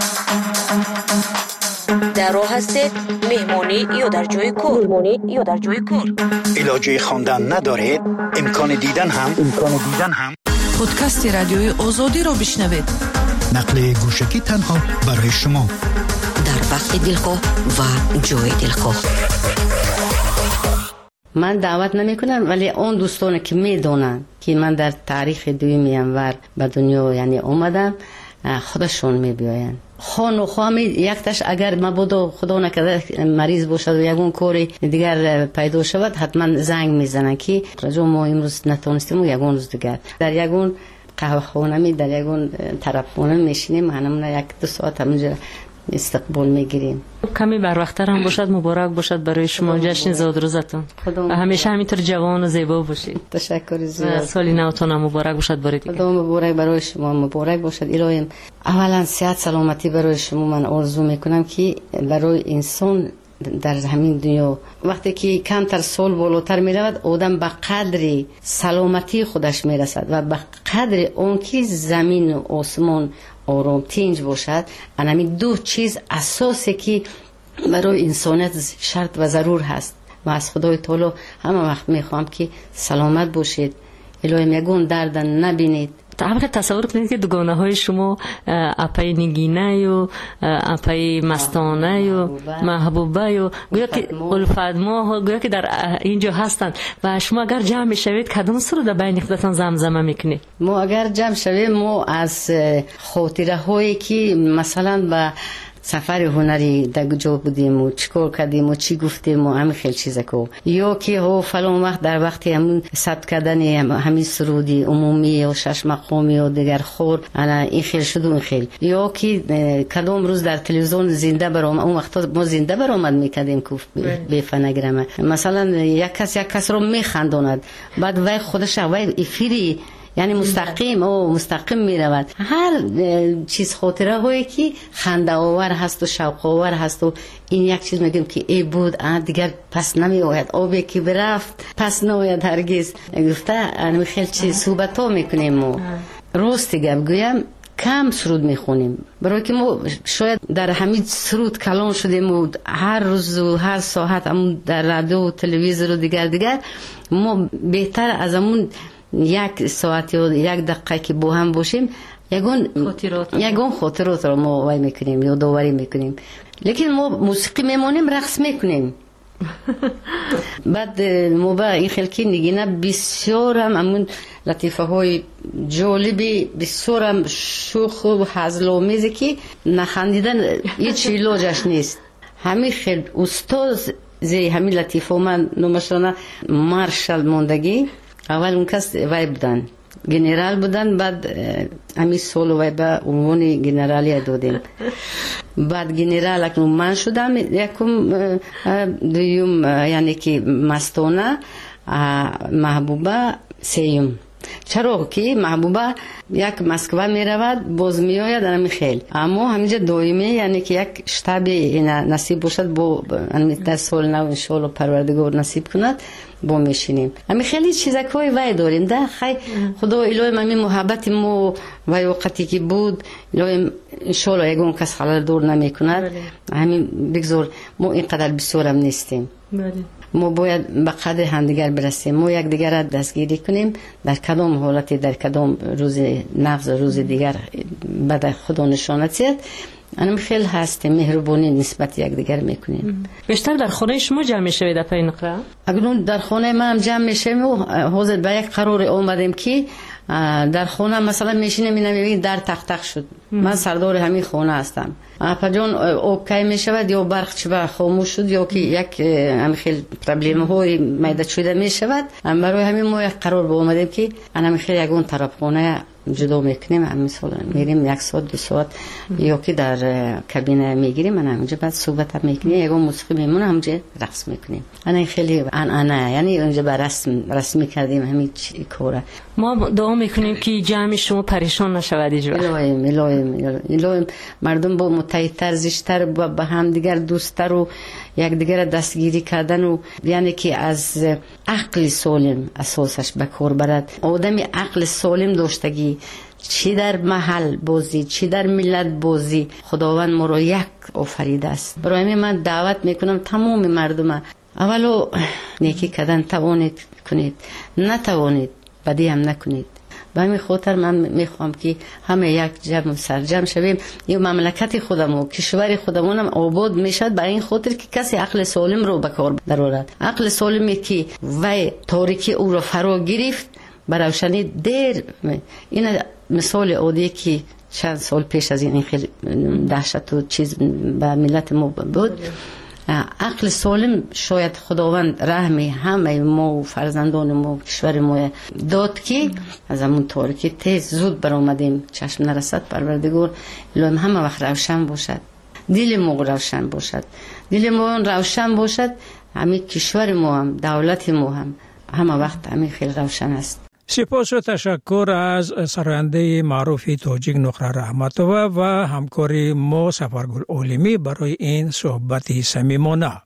در راه هستید مهمانی یا در جای کار علاجه خواندن ندارید امکان دیدن هم پادکست رادیوی آزادی را بشنوید. نقل گوشکی تنها برای شما در وقت دلخواه و جای دلخواه. من دعوت نمی کنم، ولی اون دوستان که می دونن که من در تاریخ دوم ینور به دنیا یعنی اومدم خودشون می بیاین. خان و خوامی یکتش اگر مبادا خدا نکرده مریض باشد و یگون کاری دیگر پیدا شود حتما زنگ میزنن که رجوع ما امروز نتونستیم و یگون روز دیگر در یگون قهوه خانه در یگون طرف خانه میشینیم، همون 1-2 ساعت همونجا استقبال میگیریم. کمی بر وقت‌تر هم باشد مبارک باشد برای شما جشن زادروزتون و همیشه همینطور جوان و زیبا باشید. تشکر زیاد. سالی نوتون هم مبارک باشد برای دیگه. خدا مبارک برای شما، مبارک باشد. الهی اولا صحت سلامتی برای شما من آرزو میکنم که برای انسان در همین دنیا وقتی که کمتر سال بالاتر می رود آدم به قدر سلامتی خودش می رسد و به قدر اون که زمین و آسمان آرام تنج باشد. همین دو چیز اساسی که برای انسانیت شرط و ضرور هست و از خدای تعالی همه وقت می خواهم که سلامت باشید، الهی یگون درد نبینید. تصور کنید که دوگانه های شما اپای نگینه و اپای مستانه و محبوبه و گویا که الفدما گویا که در اینجا هستند و شما اگر جمع میشوید کدام سر در بین خودتان زمزمه میکنید؟ ما اگر جمع شویم ما از خاطره هایی که مثلا به سفر هنری در کجا بودیم و چیکار کردیم و چی گفتیم و همین خیلی چیزا کو یا که ها فلان وقت در وقتی همون ثبت کردن همین سرودی عمومی و 6 مقامی و دیگر خور انا این خیلی شد و این خیلی یا که کدام روز در تلویزیون زنده برام اون وقتا ما زنده برآمد میکردیم که به فنگرامه مثلا یک کس رو میخنداند بعد وای خودش وای افیری یعنی مستقیم می رود. هر چیز خاطره هایی که خنده آور هست و شوق آور هست و این یک چیز میگم که ای بود دیگر پس نمی آید، آبی که برفت پس نمیاد هرگز. گفته انا خیلی چیز صحبت ها میکنیم ما راستی گپ گویم کم سرود میخونیم برای که ما شاید در همین سرود کلان شدیم و هر روز و هر ساعت هم در رادیو و تلویزیون و دیگر ما بهتر از همون 1 ساعت یا 1 دقیقه که با هم باشیم یگون خاطرات رو ما وای میکنیم یا داوری میکنیم. لیکن ما موسیقی میمونیم رقص میکنیم بعد ما با این خلکی نگینه بسیار هم همون لطیفه های جالبی بسیار هم شوخ و هزل‌آمیزی که نخندیدن هیچ علاجش نیست. همین خیلی استاد زی همین لطیفه من نمشانه مارشال موندگی اول اون کس وای بودن گنرال بودن بعد همین سال وای به عنوان گنرالی دادیم بعد گنرال اکنون من شدم یکم دویم یعنی که مستانه محبوبه سیم چرا که محبوبه یک مسکو می رود باز می آید همین خیلی اما همینجا دائمی یعنی که یک شتاب نصیب باشد با در سال نو انشالله پروردگار نصیب کند با میشینیم همین خیلی چیزکای وای داریم ده خیلی خدا الهی همین محبت ما و وقتی که بود الهی انشالله یگون کس خلل دور نمی کند همین بگذار ما اینقدر بسیارم نیستیم ما باید به قدر همدیگر برسیم ما یک دیگر را دستگیری کنیم در کدام حالتی در کدام روز نفس روز دیگر بعد خدا نشانت زد انم خیلی هستیم مهربانی نسبت یک دیگر میکنیم. بیشتر در خانه شما جمع میشوید اپای نقره؟ اگرون در خانه من هم جمع میشیم و حاضر به یک قرار آمدیم که در خانه مثلا میشینیم میبینیم در تق شد من سردار همین خانه هستم پجان آب کی میشود یا برق چه خاموش شد یا که یک هم خیلی پرابلم های میداد شده میشود برای همین ما یک قرار با آمدیم که همین خیلی یگون طرف خانه جدا میکنیم، همین سال میریم 1 ساعت 2 ساعت یا که در کابینه میگیریم، من همونجا بعد صحبت میکنیم، یه موسیقی میمونه همونجا رقص میکنیم. انا خیلی انا یعنی اونجا بر رسم کردیم همین کاره. ما دعا میکنیم که جمع شما پریشان نشود اینجا. الهی مردم با متحدتر، زیشتر با هم دیگر دوستتر و یک دیگر دستگیری کردن و یعنی که از عقل سالم اساسش به کار برد. آدمی عقل سالم داشتگی چی در محل بازی چی در ملت بازی، خداوند ما را یک آفریده است. برای من دعوت میکنم تمام مردم، اولو نیکی کردن توانید کنید، نتوانید بدی هم نکنید. به همین خاطر من میخوام که همه یک جمع سرجم شویم. این مملکت خودم و کشور خودمون هم آباد میشد برای این خاطر که کسی عقل سالم رو به کار درآورد. عقل سالمی که وی تاریکی او رو فرا گرفت به روشنی دیر. این مثال عادی که چند سال پیش از این خیلی دهشت و چیز به ملت ما بود. عقل سالم شاید خداوند رحمی همه ما و فرزندان ما و کشور ما داد که از همون تاریکی تیز زود برآمدیم. چشم نرسد پروردگار الهی همه وقت روشن باشد، دل ما روشن باشد، دل ما روشن باشد، همین کشور ما هم دولت ما هم همه وقت همین خیلی روشن است. سپاس و تشکر از سراینده معروف تاجیک نقره رحمتوه و همکاری ما سفرگل عالمی برای این صحبت صمیمانه.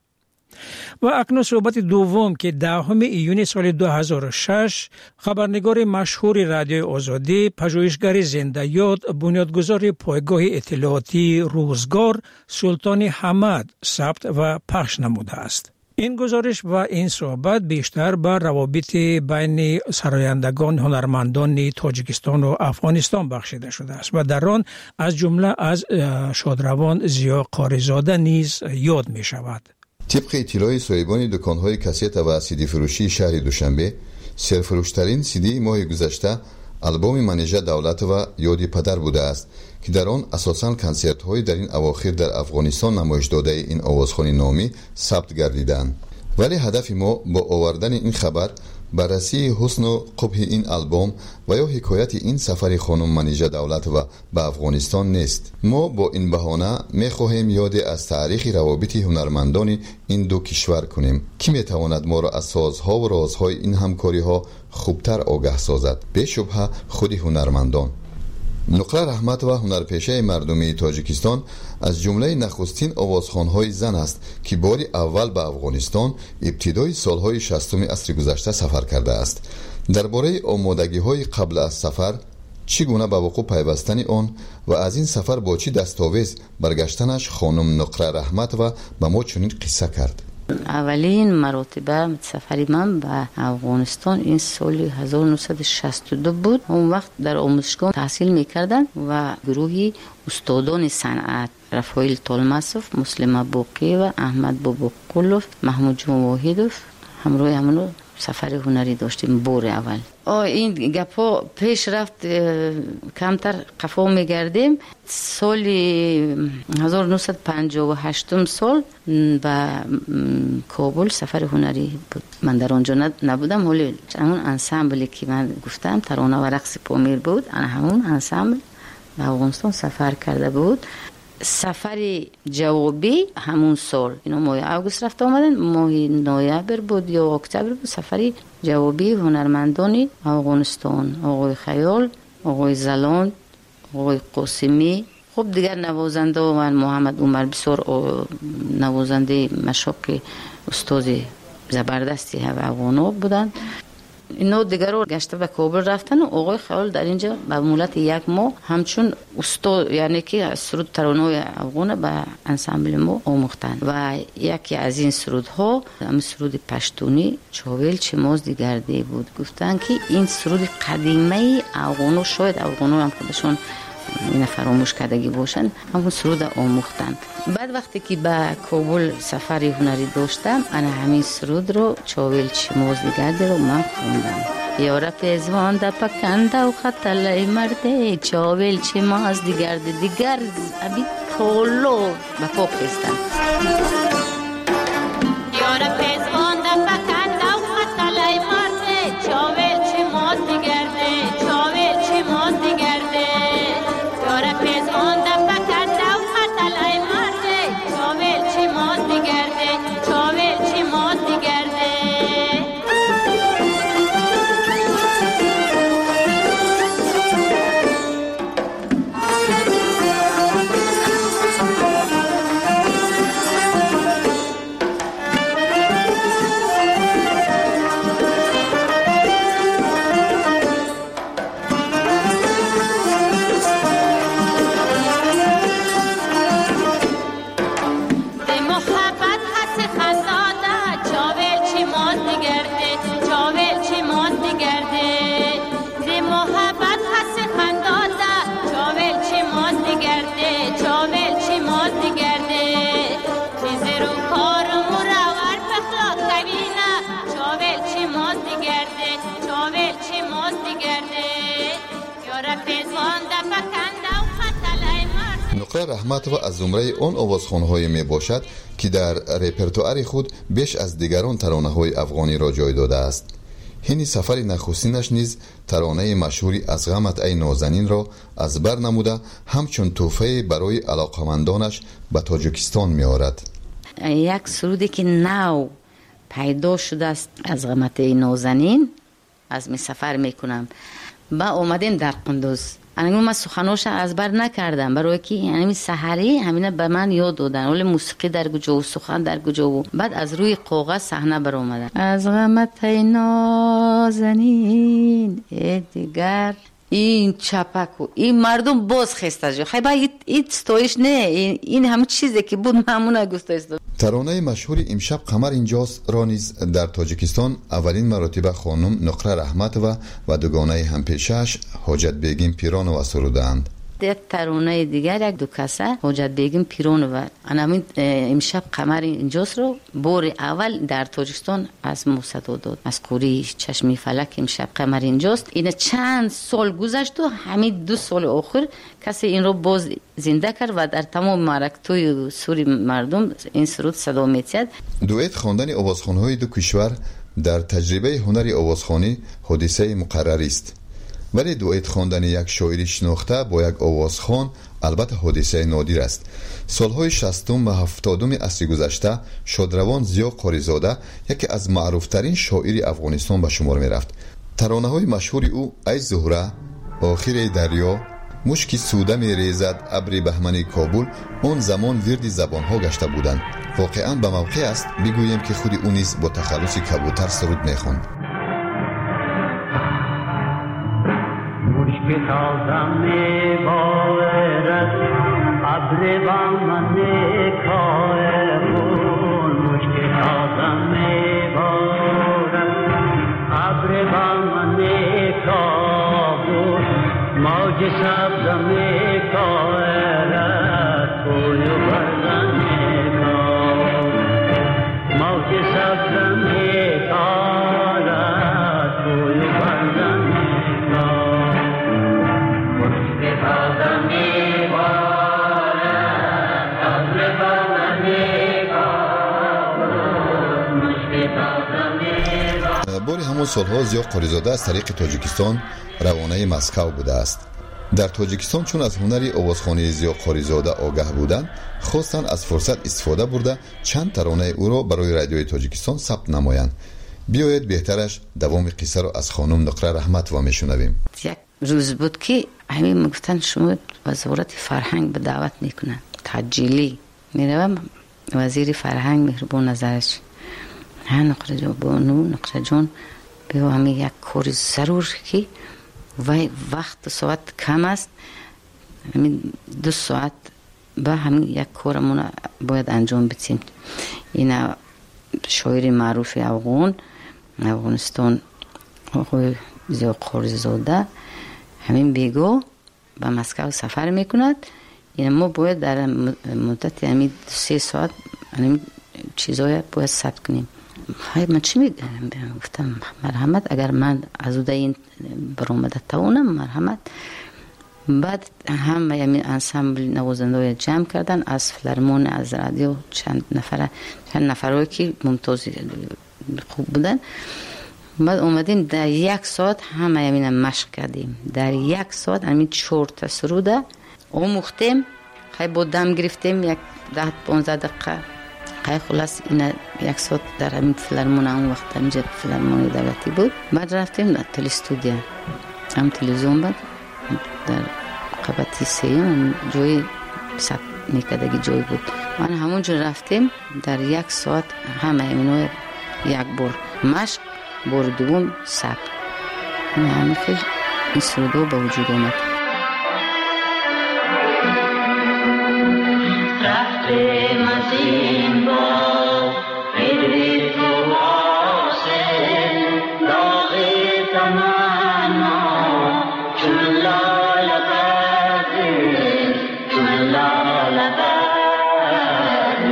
و اکنون صحبت دوم که 10 ایون سال 2006 خبرنگار مشهور رادیوی آزادی، پژوهشگر زنده یاد، بنیادگذار پایگاه اطلاعاتی روزگار سلطان حمد ثبت و پخش نموده است. این گزارش و این صحبت بیشتر بر روابط بین سرایندگان هنرمندان تاجیکستان و افغانستان بخشیده شده است و در آن از جمله از شادروان زیا قاریزاده نیز یاد می شود. طبق اطلاع صاحبان دکان‌های کاست و سیدی فروشی شهر دوشنبه، سرفروشترین سیدی ماه گذشته آلبوم منیژه دولت و یاد پدر بوده است که در آن اساساً کنسرت‌های در این اواخر در افغانستان نمایش داده این آوازخوان نامی ثبت گردیدند. ولی هدف ما با آوردن این خبر بررسی حسن و قبح این آلبوم و یا حکایت این سفر خانم منیژه دولت و به افغانستان نیست. ما با این بهانه می‌خواهیم یاد از تاریخ روابط هنرمندان این دو کشور کنیم که می‌تواند ما را از سازها و رازهای این همکاری‌ها خوبتر آگاه سازد. به شبهه خود هنرمندان. نقره رحمت و هنرپیشه مردمی تاجیکستان از جمله نخستین آوازخوان‌های زن است که باری اول به افغانستان ابتدای سالهای 60 عصر گذشته سفر کرده است. درباره آمادگی‌های قبل از سفر، چگونه به وقوع پیوستن آن و از این سفر با چه دستاویز برگشتنش خانم نقره رحمت و به ما چنین قصه کرد. اولین مرتبه سفری من به افغانستان این سال 1962 بود. اون وقت در آموزشگاه تحصیل میکردن و گروهی استادان صنعت رفایل طالماسوف، مسلم باقی و احمد باباکولوف، محمود جون واحدوف همراه همونو سفر هنری داشتیم بار اول. این گپا پیش رفت کمتر قفا میگردیم. سال 1958 سال به کابل سفر هنری بود. من در آنجا نبودم، ولی همون انسامبلی که من گفتم ترانه و رقص پامیر بود، همون انسامبل به افغانستان سفر کرده بود. سفر جوابی همون سال، اینو ماه اوگوست رفت آمدن، ماه نوامبر بود یا اکتبر بود. سفر جوابی هنرمندان افغانستان، آقای خیال، آقای زلان، آقای قاسمی، خب دیگر نوازنده و من محمد عمر بسیار نوازنده مشاق استاد زبردستی افغانا بودن. اینا دیگر رو گشته به کابل رفتن و آقای خیال در اینجا به مولت 1 ماه همچون استاد، یعنی که سرود ترانه افغان به انسامبل ما آموختن و یکی از این سرودها هم سرود پشتونی چاویل چماز دیگرده بود. گفتن که این سرود قدیمه افغانو، شاید افغانو هم خودشون این فراموش کردگی باشن، همون سرود آموختن. بعد وقتی که به کابل سفر هنری داشتم، انا همین سرود رو چاویل چماز دیگرده رو من خوندم. یارا پیزوان دا پکنده و خطلای مرده، چاویل چماز دیگرده دیگر ابی پولو به پاک خستن. یارا پیزوان دا پکنده و خطلای مرده، چاویل چماز دیگرده، چاویل چماز دیگرده نقره رحمتова از زمره آن آوازخوان‌های میباشد که در رپرتوار خود بیش از دیگران ترانه‌های افغانی را جای داده است. این سفر نخستینش نیز ترانه مشهوری از غمت ای نازنین را از بر نموده همچون تحفه برای علاقمندانش به تاجیکستان می‌آورد. یک سرودی که نو پیدا شده است از غمت ای نازنین از می سفر میکنم با اومدیم در قندوز. من سخنوش از بر نکردم برای که یعنی سحری همینه به من یاد دادن ولی موسیقی در کجا و سخن در کجا و بعد از روی کاغذ صحنه بر اومدن از غمت نازنین دیگر این چپک و این مردم باز خسته جو خیلی باید این ستایش نه این همه چیزی که بود همونه گسته است. ترانه مشهور امشب قمر اینجاست را نیز در تاجیکستان اولین مرتبه خانم نقره رحمتова و دوگانه همپیشش حاجت بیگم پیرانова سرودند. یک ترانه دیگر یک دو کسه حاجت بیگم پیرانova همین امشب قمر اینجاست رو بار اول در تاجیکستان از موسیقی داد از قوری چشمی فلک امشب قمر اینجاست. این چند سال گذشت و همین 2 سال آخر کسی این رو باز زنده کرد و در تمام معرکت‌های سوری مردم این سرود صدا می‌زد. دوئت خواندن آوازخوان‌های دو کشور در تجربه هنر آوازخوانی حادثه مقرری است. ولی دوئت خواندن یک شاعری شناخته با یک آوازخوان البته حادثه نادر است. سالهای 60 و 70 عصر گذشته شادروان ضیا قاریزاده یکی از معروفترین شاعری افغانستان به شمار می رفت. ترانه‌های مشهور او ای زهره، آخر دریا، مشکی سوده می ریزد، ابر بهمنی کابل اون زمان ورد زبانها گشته بودند. واقعا به موقع است بگویم که خود او نیز با تخلص کبوتر سرود می خواند. مشک تازه می بارد ابر بهمنی کابل مشک تازه می بارد ابر بهمنی کابل موج سبز می کارد کوی بردن می کارد موج سبز می کارد کوی بردن می کارد مشک تازه می بارد ابر بهمنی کابل مشک تازه می بارد. باری همون سالها ضیا قاریزاده از طریق تاجیکستان روانه مسکو بوده است. در تاجیکستان چون از هنری آوازخوانی ضیا قاریزاده آگاه بودند خواستند از فرصت استفاده برده چند ترانه او را برای رادیوی تاجیکستان ثبت نمایند. بیایید بهترش دوام قصه را از خانم نقره رحمتова میشنویم. یک روز بود که همین گفتن شما وزارت فرهنگ به دعوت میکنن تجلی میروم وزیر فرهنگ مهربان نظرش نقره جان بانو نقره جان بیا همین یک کار ضرور که وقت ساعت کم است همین 2 ساعت با همین یک کارمون باید انجام بدیم. این شاعر معروف افغانستان آقای ضیا قاریزاده همین بیگو به مسکو سفر میکند. این ما باید در مدت همین 3 ساعت همین چیزای باید ثبت کنیم. من چی میگم؟ گفتم مرحمت اگر من از اوده این برآمده توانم مرحمت. بعد هم یعنی انسامبل نوازنده جمع کردن از فیلارمون از رادیو چند نفرایی که ممتاز خوب بودن. بعد اومدیم در 1 ساعت همه یعنی مشق کردیم. در 1 ساعت همین 4 تا سروده آموختیم. خیلی با دم گرفتیم 10-15 دقیقه. خیلی خلاص این 1 ساعت در همین فیلارمون اون وقت همینجا فیلارمون دولتی بود. بعد رفتیم در تلستودیا هم تلویزیون بود در قبطی 3 جای ثبت میکردگی جای بود. من همونجا رفتیم در 1 ساعت همه اینو 1 بار مشق بار دوم ثبت. همین که این سرودو به وجود آمد. رفتیم از این با پیری تو آسل داغ تمنا چون لال بدر چون لال بدر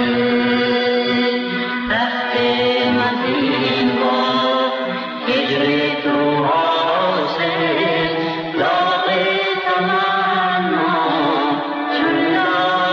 رفتیم از این با پیری تو آسل داغ تمنا چون لال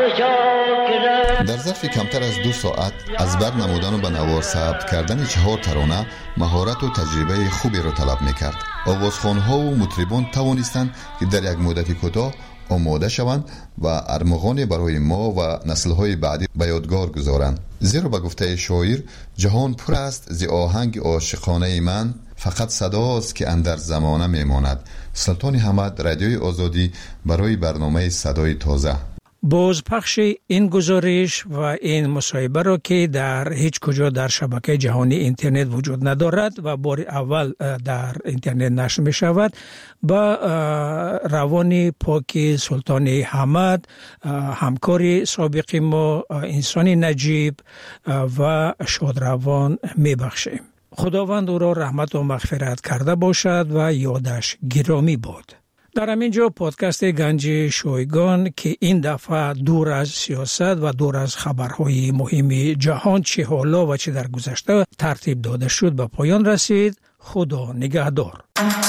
در ظرف کمتر از 2 ساعت از بر نمودن و به نوار ثبت کردن 4 ترانه مهارت و تجربه خوبی را طلب میکرد. آوازخوان‌ها و مطربان توانستند که در یک مدت کوتاه آماده شوند و ارمغان برای ما و نسل‌های بعدی به یادگار گذارند. زیرا به گفته شاعر جهان پر است ز آهنگ عاشقانه من، فقط صداست که اندر زمانه میماند. سلطان حمد، رادیوی آزادی، برای برنامه صدای تازه. بازپخش این گزارش و این مصاحبه را که در هیچ کجا در شبکه جهانی اینترنت وجود ندارد و بار اول در اینترنت نشر می شود، با روان پاک سلطان حمد، همکار سابق ما، انسان نجیب و شادروان می بخشیم. خداوند او را رحمت و مغفرت کرده باشد و یادش گرامی باد. در همینجا پادکست گنج شایگان که این دفعه دور از سیاست و دور از خبرهای مهم جهان چه حالا و چه در گذشته ترتیب داده شد به پایان رسید. خدا نگهدار.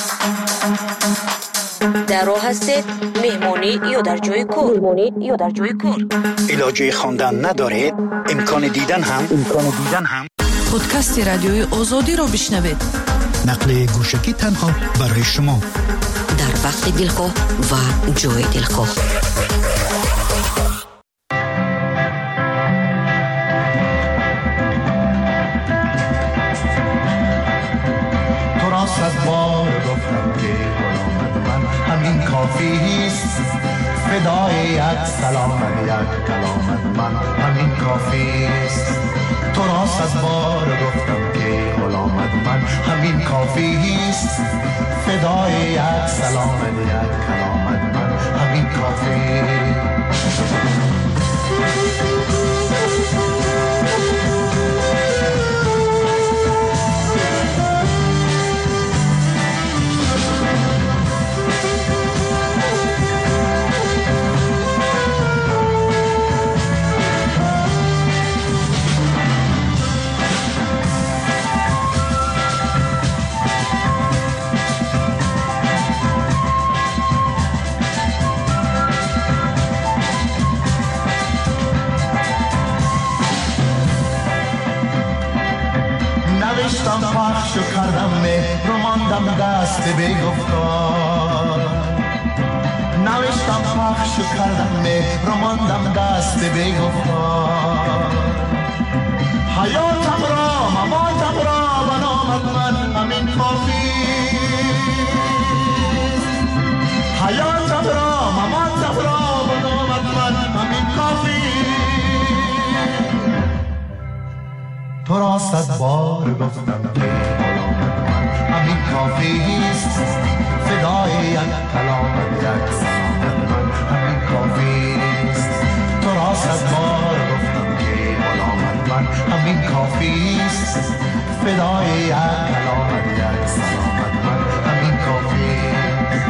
در راه هستید مهمانی یا در جای کار؟ علاجه خواندن ندارید؟ امکان دیدن هم پادکست رادیوی آزادی را بشنوید. نقل گوشکی تنها برای شما در وقت دلخواه و جای دلخواه. تو را 100 بار گفتم که غلامت من همین کافیست، فدای یک سلامت یک کلامت من همین کافیست. تو را 100 بار گفتم که غلامت من همین کافیست، فدای یک سلامت یک کلامت من همین کافیست. نوشتم پخش و کردم مهر و ماندم دست به گفتار. نوشتم پخش و کردم مهر و ماندم دست به گفتار. حیاتم را مماتم را و نامت من همین کافیست. حیاتم را مماتم را و نامت من همین کافیست. تو را 100 بار گفتم که غلامت من همین کافیست، فدای یک کلامت یک سلامت من همین کافیست. تو را 100 بار گفتم که غلامت من همین کافیست، فدای یک کلامت یک سلامت من همین کافیست.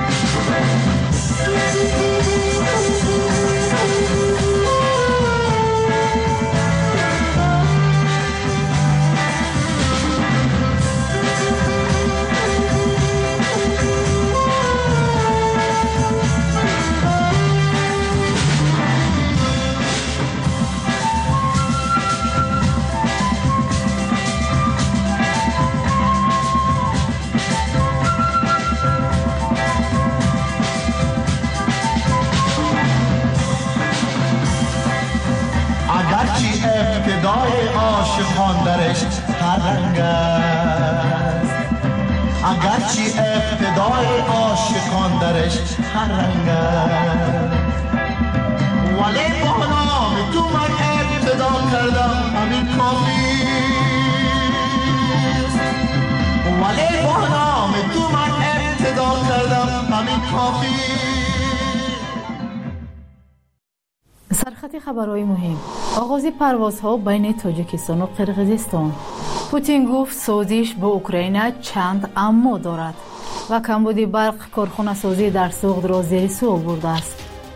اگرچه ابتدای عاشقان درش هر رنگ است، اگرچه ابتدای عاشقان درش هر رنگ است، ولی با نام تو من ابتدا کردم همین کافیست. ولی با نام تو من ابتدا کردم همین کافیست. سرخط خبرهای مهم: آغاز پروازها بین تاجیکستان و قرقیزستان. پوتین گفت سازش با اوکراین چند اما دارد و کمبود برق کارخانه سازی در سوخت را زیر سوال برده است.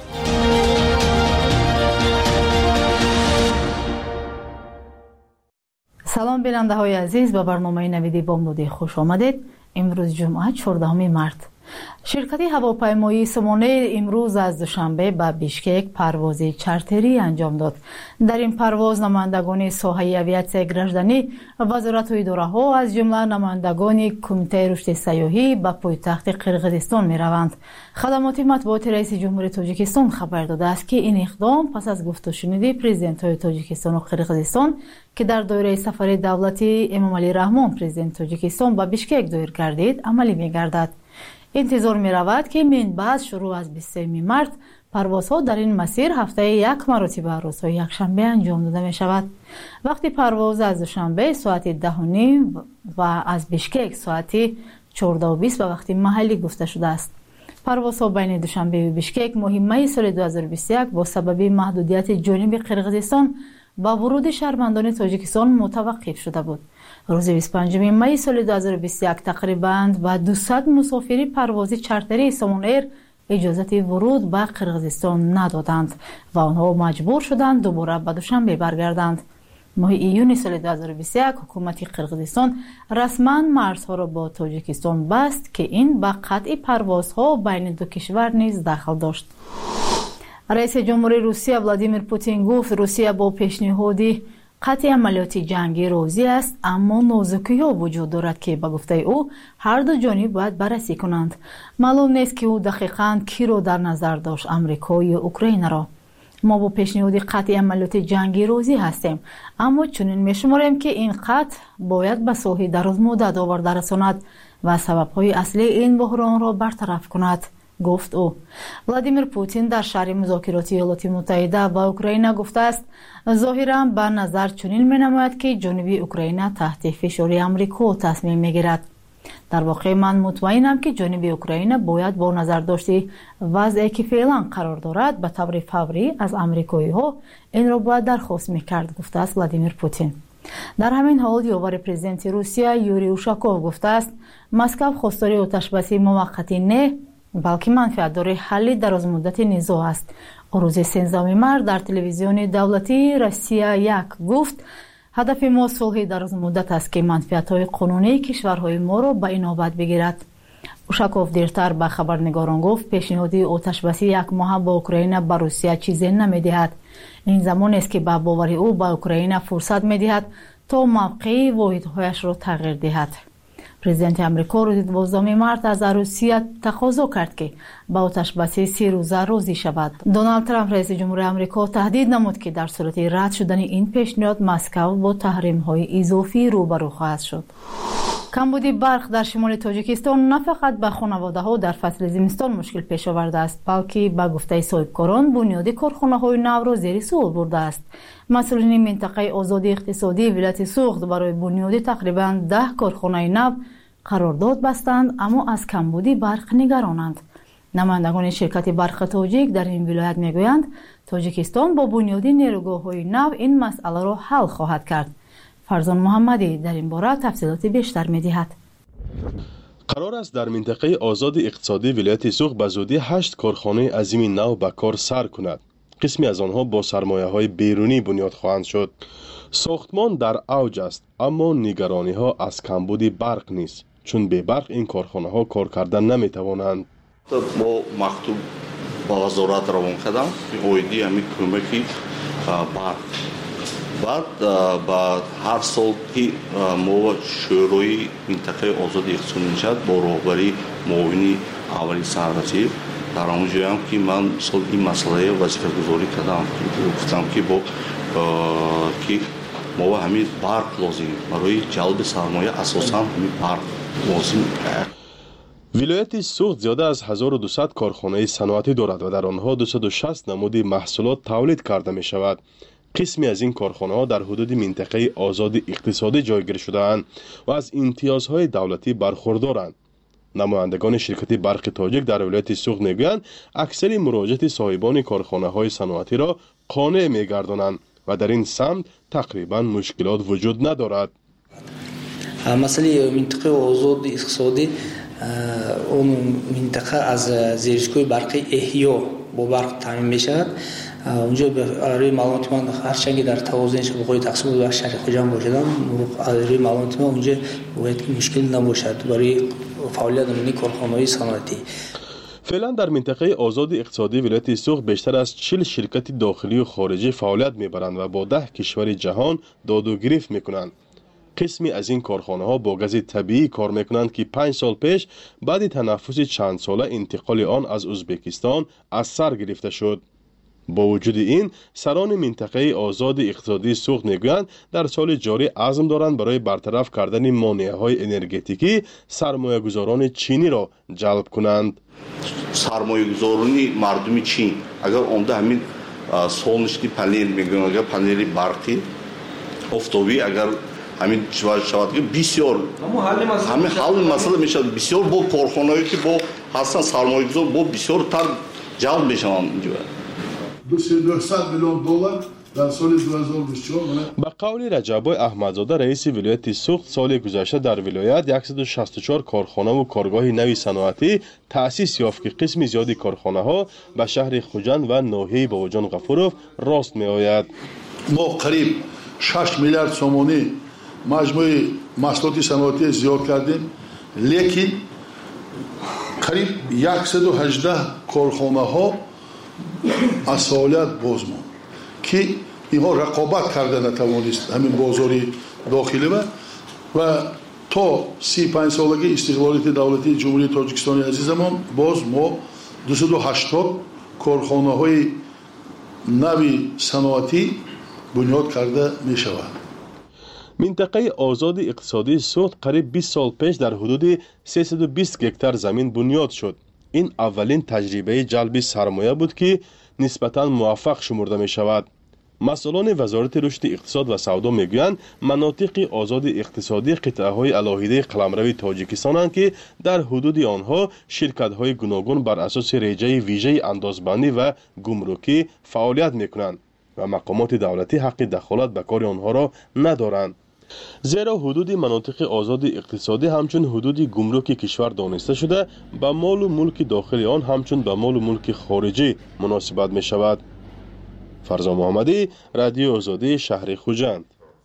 سلام بیننده های عزیز، به برنامه نویدی بامدادی خوش آمدید. امروز جمعه 14 مارت. شرکت هواپیمایی سمونیر امروز از دوشنبه به بیشکک پروازی چارتری انجام داد. در این پرواز نمایندگان ساحه اویاسیای گردنی و وزارت و اداره‌ها از جمله نمایندگان کمیته رشد سیاحی به پایتخت قرقیزستان می‌روند. خدمات مطبوعاتی رئیس جمهوری تاجیکستان خبر داده است که این اقدام پس از گفت و شنود پرزیدنت‌های تاجیکستان و قرقیزستان که در دایره سفر دولتی امامعلی رحمان پرزیدنت تاجیکستان به بیشکک دایر گردید عملی می‌گردد. انتظار می رود که من بعد شروع از 23 مارس پروازها در این مسیر هفته یک مرتبه روزهای یکشنبه انجام داده می شود. وقتی پرواز از دوشنبه ساعت 10:30 و از بیشکک ساعت 14:20 به وقت محلی گفته شده است. پروازها بین دوشنبه و بیشکک مهمه سال 2021 با سبب محدودیت جانب قرقیزستان با ورود شهروندان تاجیکستان متوقف شده بود. روز 25 می سال 2021 تقریباً و 200 مسافری پروازی چارتری سمونیر اجازت ورود به قرقیزستان ندادند و آنها مجبور شدند دوباره به دوشنبه برگردند. ماه ایون سال 2021 حکومت قرقیزستان رسما مرزها را با تاجیکستان بست که این به قطع پروازها بین دو کشور نیز دخل داشت. رئیس جمهوری روسیه ولادیمیر پوتین گفت روسیه با پیشنهادی قطع عملیات جنگی راضی است، اما نازکی‌ها وجود دارد که به گفته او هر دو جانب باید بررسی کنند. معلوم نیست که او دقیقاً کی را در نظر داشت، آمریکا یا اوکراین را. ما با پیشنهاد قطع عملیات جنگی راضی هستیم، اما چنین می‌شماریم که این قطع باید به ساحه درازمدت آورده رساند و سبب‌های اصلی این بحران را برطرف کند، گفت او. ولادیمیر پوتین در شرح مذاکرات ایالات متحده با اوکراین گفته است ظاهراً به نظر چنین می‌نماید که جانب اوکراین تحت فشار آمریکا تصمیم می‌گیرد. در واقع من مطمئنم که جانب اوکراین باید با نظر داشته وضعی که فعلا قرار دارد به طور فوری از آمریکایی‌ها این را باید درخواست می‌کرد، گفته است ولادیمیر پوتین. در همین حال یاور پرزیدنت روسیه یوری اوشاکوف گفته است مسکو خواستار آتش‌بسی موقتی نه بلکه منفعت‌دار حل درازمدت نزاع است. روز 13 مارس در تلویزیون دولتی روسیه یک گفت هدف ما صلح درازمدت است که منفعت‌های قانونی کشورهای ما را به اینابت بگیرد. اوشاکوف دیرتر به خبرنگاران گفت پیشنهاد آتش‌بسی یک ماه با اوکراین به روسیه چیزی نمی‌دهد. این زمان است که به باور او به اوکراین فرصت می‌دهد تا موقع واحدهایش را تغییر دهد. پرزیدنت آمریکا روز 12 مارس از روسیه تقاضا کرد که با آتش‌بسی 3 روزه راضی شود. دونالد ترامپ رئیس جمهور آمریکا تهدید نمود که در صورت رد شدن این پیشنهاد مسکو با تحریم‌های اضافی روبرو خواهد شد. کمبود برق در شمال تاجیکستان نه فقط به خانواده‌ها در فصل زمستان مشکل پیش آورده است، بلکه به گفته صاحبکاران بنیاد کارخانه‌های نو را زیر سوال برده است. مسئولین منطقه آزاد اقتصادی ولایت سوخت برای بنیاد تقریباً 10 کارخانه نو قرارداد بستند، اما از کمبود برق نگرانند. نمایندگان شرکت برق تاجیک در این ولایت میگویند تاجیکستان با بنیاد نیروگاه‌های نو این مسئله را حل خواهد کرد. فرزان محمدی در این باره تفصیلات بیشتر می‌دهد. قرار است در منطقه آزاد اقتصادی ولایت سوخت به زودی 8 کارخانه عظیم نو به کار سر کند. قسمی از آنها با سرمایه‌های بیرونی بنیاد خواهند شد. ساختمان در اوج است، اما نگرانی‌ها از کمبود برق نیست، چون به برق این کارخانه‌ها کار کردن نمی‌توانند. با مکتوب با وزارت روان کردم اویدی همین کمکی برق بعد با هر سال ما شوروی منطقه آزاد اقتصادی نشد با راهبری معاونی اولی سرنوشت در اونجا هم که من سال این مسئله وظیفه گذاری کردم گفتم که با که ما همین برق لازم برای جلب سرمایه اساساً همین برق لازم. ولایت سوخت زیاده از 1200 کارخانه صنعتی دارد و در آنها 260 نمود محصولات تولید کرده می شود. قسمی از این کارخانه ها در حدود منطقه آزاد اقتصادی جایگیر شده‌اند و از امتیازهای دولتی برخوردارند. نمایندگان شرکت برق تاجیک در ولایت سوخت میگویند اکثر مراجعت صاحبان کارخانه های صنعتی را قانع میگردانند و در این سمت تقریبا مشکلات وجود ندارد. مسئله منطقه آزاد اقتصادی اون منطقه از زیرسکوی برقی احیا با برق تامین میشود. اونجا برای معلومات من هرچند در توازن شبکه‌های تقسیم به بخش شهر خوجان باشدم، برای معلومات من اونجا باید که مشکل نباشد برای فعالیت این کارخانه‌های صنعتی. فعلا در منطقه آزاد اقتصادی ولایت سوخت بیشتر از 40 شرکت داخلی و خارجی فعالیت میبرند و با 10 کشور جهان داد و گرفت میکنند. قسمی از این کارخانه ها با گاز طبیعی کار میکنند که 5 سال پیش بعد تنفس چند ساله انتقال آن از ازبکستان از سر گرفته شد. با وجود این سران منطقه آزاد اقتصادی سوخت میگویند در سال جاری عزم دارند برای برطرف کردن مانع‌های انرژتیکی سرمایه‌گذاران چینی را جلب کنند. سرمایه‌گذارانی مردم چین اگر اونده همین солнечный پنل میگن، اگر پنل برقی آفتابی اگر همین شود که بسیار همین حل مسئله میشه. بسیار با کارخانه‌ای که با هستن سرمایه‌گذار با بسیار تر جلب میشن. 200 میلیون دلار در سال 2024. به قول رجبای احمدزاده رئیس ولایت سوخت، سال گذشته در ولایت 164 کارخانه و کارگاه نوی صنعتی تأسیس یافت که قسم زیادی کارخانه ها به شهر خوجند و ناحیه باوجان غفورов راست می آید. ما قریب 6 میلیارد سومونی مجموعه محصولات صنعتی زیاد کردیم، لیکن قریب 118 کارخانه ها از فعالیت باز ماند که اینها رقابت کرده نتوانست همین بازاری داخلی و تا 35 سالگی استقلالیت دولتی جمهوری تاجیکستان عزیزمان باز ما 280 کارخانه های نوی صنعتی بنیاد کرده می شود. منطقه آزاد اقتصادی سوخت قریب 20 سال پیش در حدود 320 گکتار زمین بنیاد شد. این اولین تجربه جلب سرمایه بود که نسبتاً موفق شمرده می شود. مسئولان وزارت رشد اقتصاد و سودا میگویند مناطق آزاد اقتصادی قطعه های علاهیده قلمرو تاجیکستانند که در حدود آنها شرکت های گوناگون بر اساس رجه ویژه اندازبندی و گمرکی فعالیت میکنند و مقامات دولتی حق دخالت به کار آنها را ندارند. زیرا حدود مناطق آزاد اقتصادی همچون حدود گمرک کشور دانسته شده به مال و ملک داخلی آن همچون به مال و ملک خارجی مناسبت می شود. فرزا محمدی، رادیو آزادی شهر خوجند.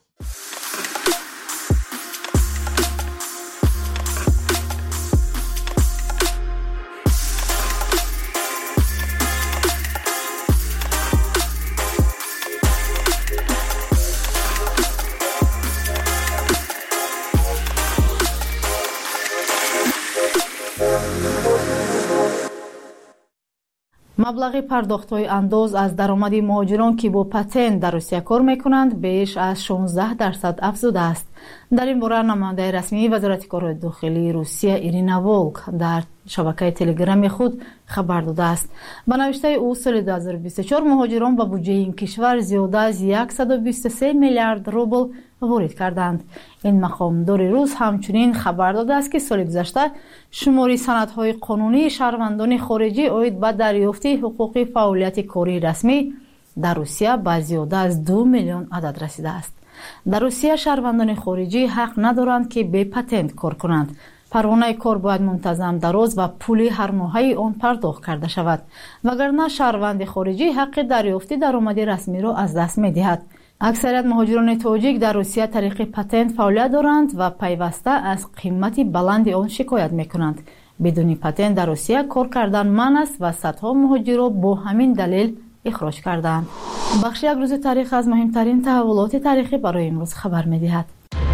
маблағи пардохтҳои андоз аз даромади муҳоҷирон ки бо патент дар русия кор мекунанд беш аз 16% афзудааст. дар ин бора намояндаи расмии вазорати корҳои дохилии русия Ирина Волк дар шабакаи телеграми худ хабар додааст. ба навиштаи ӯ соли 2024 муҳоҷирон ба буҷаи ин кишвар зиёда аз 123 миллиард рубл ворид карданд. ин мақомдори рус ҳамчунин хабар додааст ки соли гузашта шумори санадҳои қонунии шаҳрвандони хориҷӣ оид ба дарёфти ҳуқуқи фаъолияти кории расмӣ дар русия ба зиёда аз 2 миллион адад расидааст. дар русия шаҳрвандони хориҷӣ ҳақ надоранд ки бепатент кор кунанд. парвонаи кор бояд мунтазам дароз ва пули ҳармоҳаи он пардохт карда шавад, вагарна шаҳрванди хориҷӣ ҳаққи дарёфти даромади расмиро аз даст медиҳад. аксарият муҳоҷирони тоҷик дар русия тариқи патент фаъолият доранд ва пайваста аз қимати баланди он шикоят мекунанд. бидуни патент дар русия кор кардан манъ аст ва садҳо муҳоҷирро бо ҳамин далел ихроҷ карданд. бахши як рӯзи таърих аз муҳимтарин таҳаввулоти таърихӣ барои имрӯз хабар медиҳад.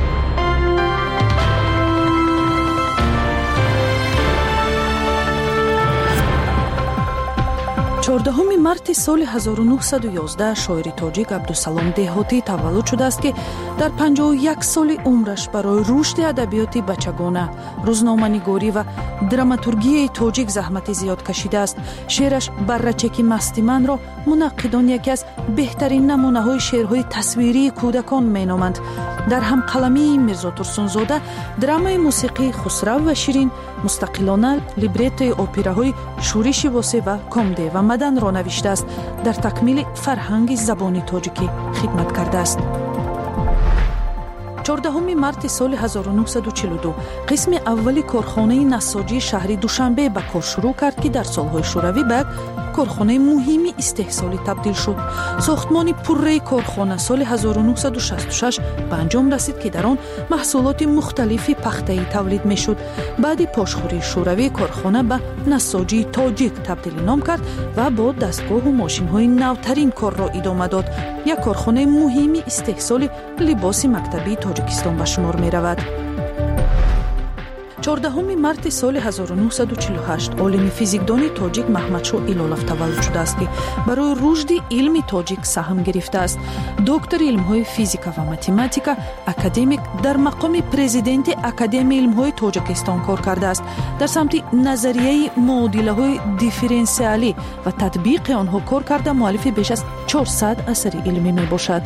14 марти соли 1911 шоири тоҷик Абдусалом Деҳотӣ таваллуд шудааст ки дар 51 соли умраш барои рушди адабиёти бачагона, рӯзноманигорӣ ва драматургияи тоҷик заҳмати зиёд кашидааст. шеъраш «Баррачаки масти манро» мунаққидон яке аз беҳтарин намунаҳои шеърҳои тасвирии кӯдакон меноманд. дар ҳамқаламии Мирзо Турсунзода драмаи мусиқии Хусрав ва Ширин, мустақилона либреттои операҳои Шӯриши Восеъ ва Комдева Маданро навиштааст. дар такмили фарҳанги забони тоҷикӣ хидмат кардааст. 14 марти соли 1942 қисми аввали корхонаи насоҷии шаҳри Душанбе ба кор шурӯъ кард ки дар солҳои шӯравӣ ба як کارخانه مهمی استحصالی تبدیل شد. ساختمان پرره کارخانه سال 1966 به انجام رسید که در آن محصولات مختلفی پخته‌ای تولید می‌شد. بعد پاشخوری شوروی کارخانه به نساجی تاجیک تبدیل نام کرد و با دستگاه و ماشین‌های نوترین کار را ادامه داد. یک کارخانه مهمی استحصال لباس مکتبی تاجیکستان به شمار می‌رود. 14 مارت سال 1948 عالم فیزیکدان تاجیک محمدشاه ایلولف تولد شده است که برای رشد علم تاجیک سهم گرفته است. دکتر علم‌های فیزیکا و متماتیکا، اکادمیک، در مقام پرزیدنت اکادمی علم‌های تاجیکستان کار کرده است. در سمت نظریه معادله‌های دیفرانسیالی و تطبیق آنها کار کرده، مؤلف بیش از 400 اثر علمی میباشد.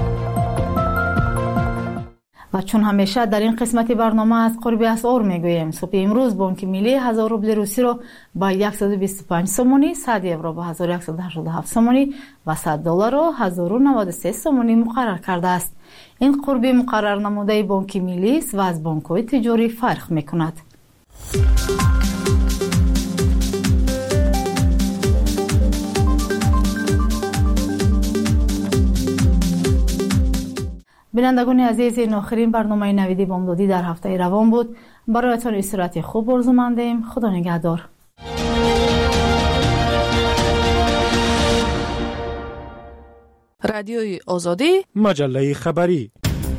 و چون همیشه در این قسمت برنامه از قرب اسعار میگوییم، صبح امروز بانک ملی 1000 روبل روسی را با 125 سومانی، 100 یورو با 1187 سومانی و 100 دلار را 1093 سومانی مقرر کرده است. این قرب مقرر نموده بانک ملی است و از بانک‌های تجاری فرق میکند. بینندگان عزیز، این آخرین برنامه نویدی بامدادی در هفته روان بود. برایتان استراحت خوب آرزو مندیم. خدا نگهدار. رادیوی آزادی، مجله خبری.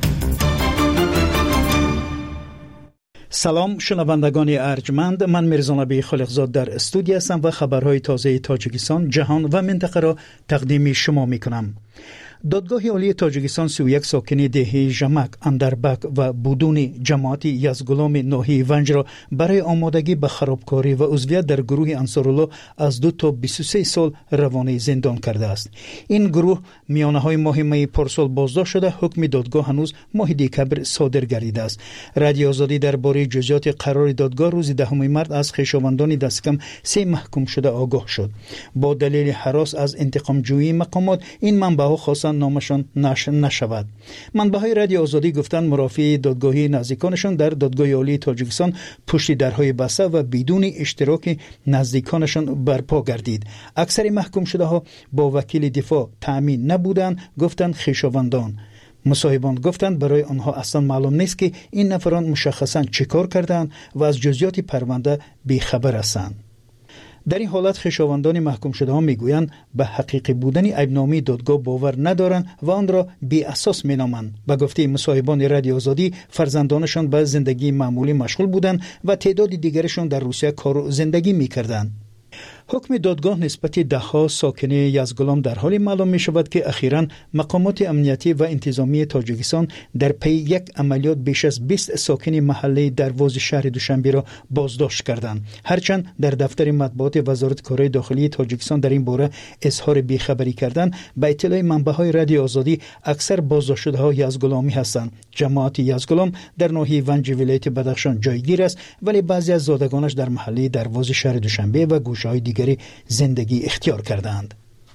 سلام شنوندگان ارجمند، من میرزانبی خالقزاد در استودیو هستم و خبرهای تازه تاجیکستان، جهان و منطقه را تقدیم شما میکنم. دادگاه عالی تاجیکستان 31 ساکن دهه ژمک، اندربک و بودون جماعت یزگلام ناحیه ونج را برای آمادگی به خرابکاری و عضویت در گروه انصارالله از 2 تا 23 سال روانه زندان کرده است. این گروه میانه‌های ماه می پارسال بازداشت شده. حکم دادگاه هنوز ماه دکبر صادر گردیده است. رادیو آزادی درباره جزئیات قرار دادگاه روز 10 مارس از خویشاوندان دست کم 3 محکوم شده آگاه شد. با دلیل هراس از انتقام جویی مقامات این منبع‌ها خواستند نامشان نشر نشود. منبع‌های رادیو آزادی گفتند مرافع دادگاهی نزدیکانشان در دادگاه عالی تاجیکستان پشت درهای بسته و بدون اشتراک نزدیکانشان برپا گردید. اکثر محکوم شده ها با وکیل دفاع تأمین نبودند، گفتند خویشاوندان. مصاحبان گفتند برای آنها اصلا معلوم نیست که این نفران مشخصاً چه کار کردند و از جزئیات پرونده بیخبر هستند. در این حالت خویشاوندان محکوم شده ها میگویند به حقیقی بودن عیبنامه دادگاه باور ندارند و آن را بی اساس مینامند. به گفته مصاحبان رادیو آزادی، فرزندانشان به زندگی معمولی مشغول بودند و تعداد دیگرشان در روسیه کار و زندگی میکردند. حکم دادگاه نسبت دهها ساکن یزگلام در حالی معلوم می شود که اخیراً مقامات امنیتی و انتظامی تاجیکستان در پی یک عملیات بیش از 20 ساکن محله دروازه شهر دوشنبه را بازداشت کردند. هرچند در دفتر مطبوعات وزارت کارهای داخلی تاجیکستان در این باره اظهار بیخبری کردند، به اطلاع منبع‌های رادیو آزادی اکثر بازداشت شده‌ها یزگلامی هستند. جماعت یزگلام در ناحیه ونج ولایت بدخشان جایگیر است، ولی بعضی از زادگانش در محله دروازه شهر دوشنبه و گوشه‌های دیگری زندگی اختیار کردند.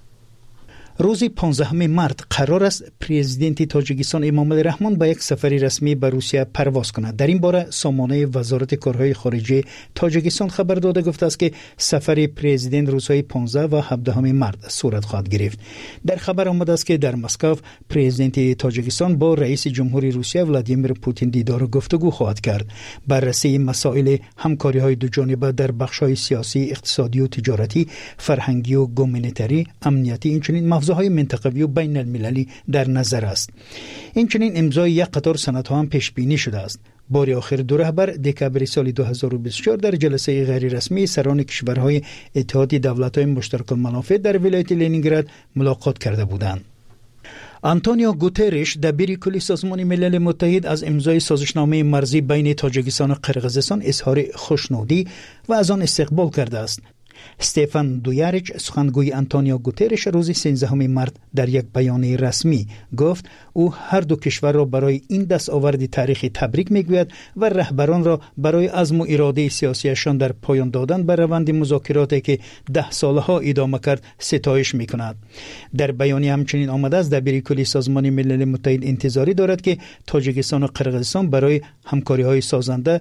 روز 15 مارس قرار است پرزیدنت تاجیکستان امامعلی رحمان با یک سفری رسمی به روسیه پرواز کند. در این باره سامانه وزارت کارهای خارجه تاجیکستان خبر داده گفته است که سفر پرزیدنت روزهای 15 و 17 مارس صورت خواهد گرفت. در خبر آمده است که در مسکو پرزیدنت تاجیکستان با رئیس جمهوری روسیه ولادیمیر پوتین دیدار و گفتگو خواهد کرد. بررسی مسائل همکاری‌های دو جانبه در بخش‌های سیاسی، اقتصادی و تجارتی، فرهنگی و گومنیتری، امنیتی، اینچنین موضوعهای منطقوی و بین المللی در نظر است. اینچنین امضای یک قطار سندها هم پیش بینی شده است. بار آخر دو رهبر دکبر سال 2024 در جلسه غیر رسمی سران کشورهای اتحاد دولت‌های مشترک المنافع در ولایت لنینگراد ملاقات کرده بودند. آنتونیو گوترش دبیر کلی سازمان ملل متحد از امضای سازشنامه مرزی بین تاجیکستان و قرقیزستان اظهار خوشنودی و از آن استقبال کرده است. استفان دویاریچ سخنگوی آنتونیو گوترش روز 13 مارس در یک بیانیه رسمی گفت او هر دو کشور را برای این دستاورد تاریخی تبریک میگوید و رهبران را برای عزم و اراده سیاسیشان در پایان دادن به روند مذاکراتی که 10 سالها ادامه کرد ستایش میکند. در بیانیه همچنین آمده است دبیر کلی سازمان ملل متحد انتظاری دارد که تاجیکستان و قرقیزستان برای همکاری‌های سازنده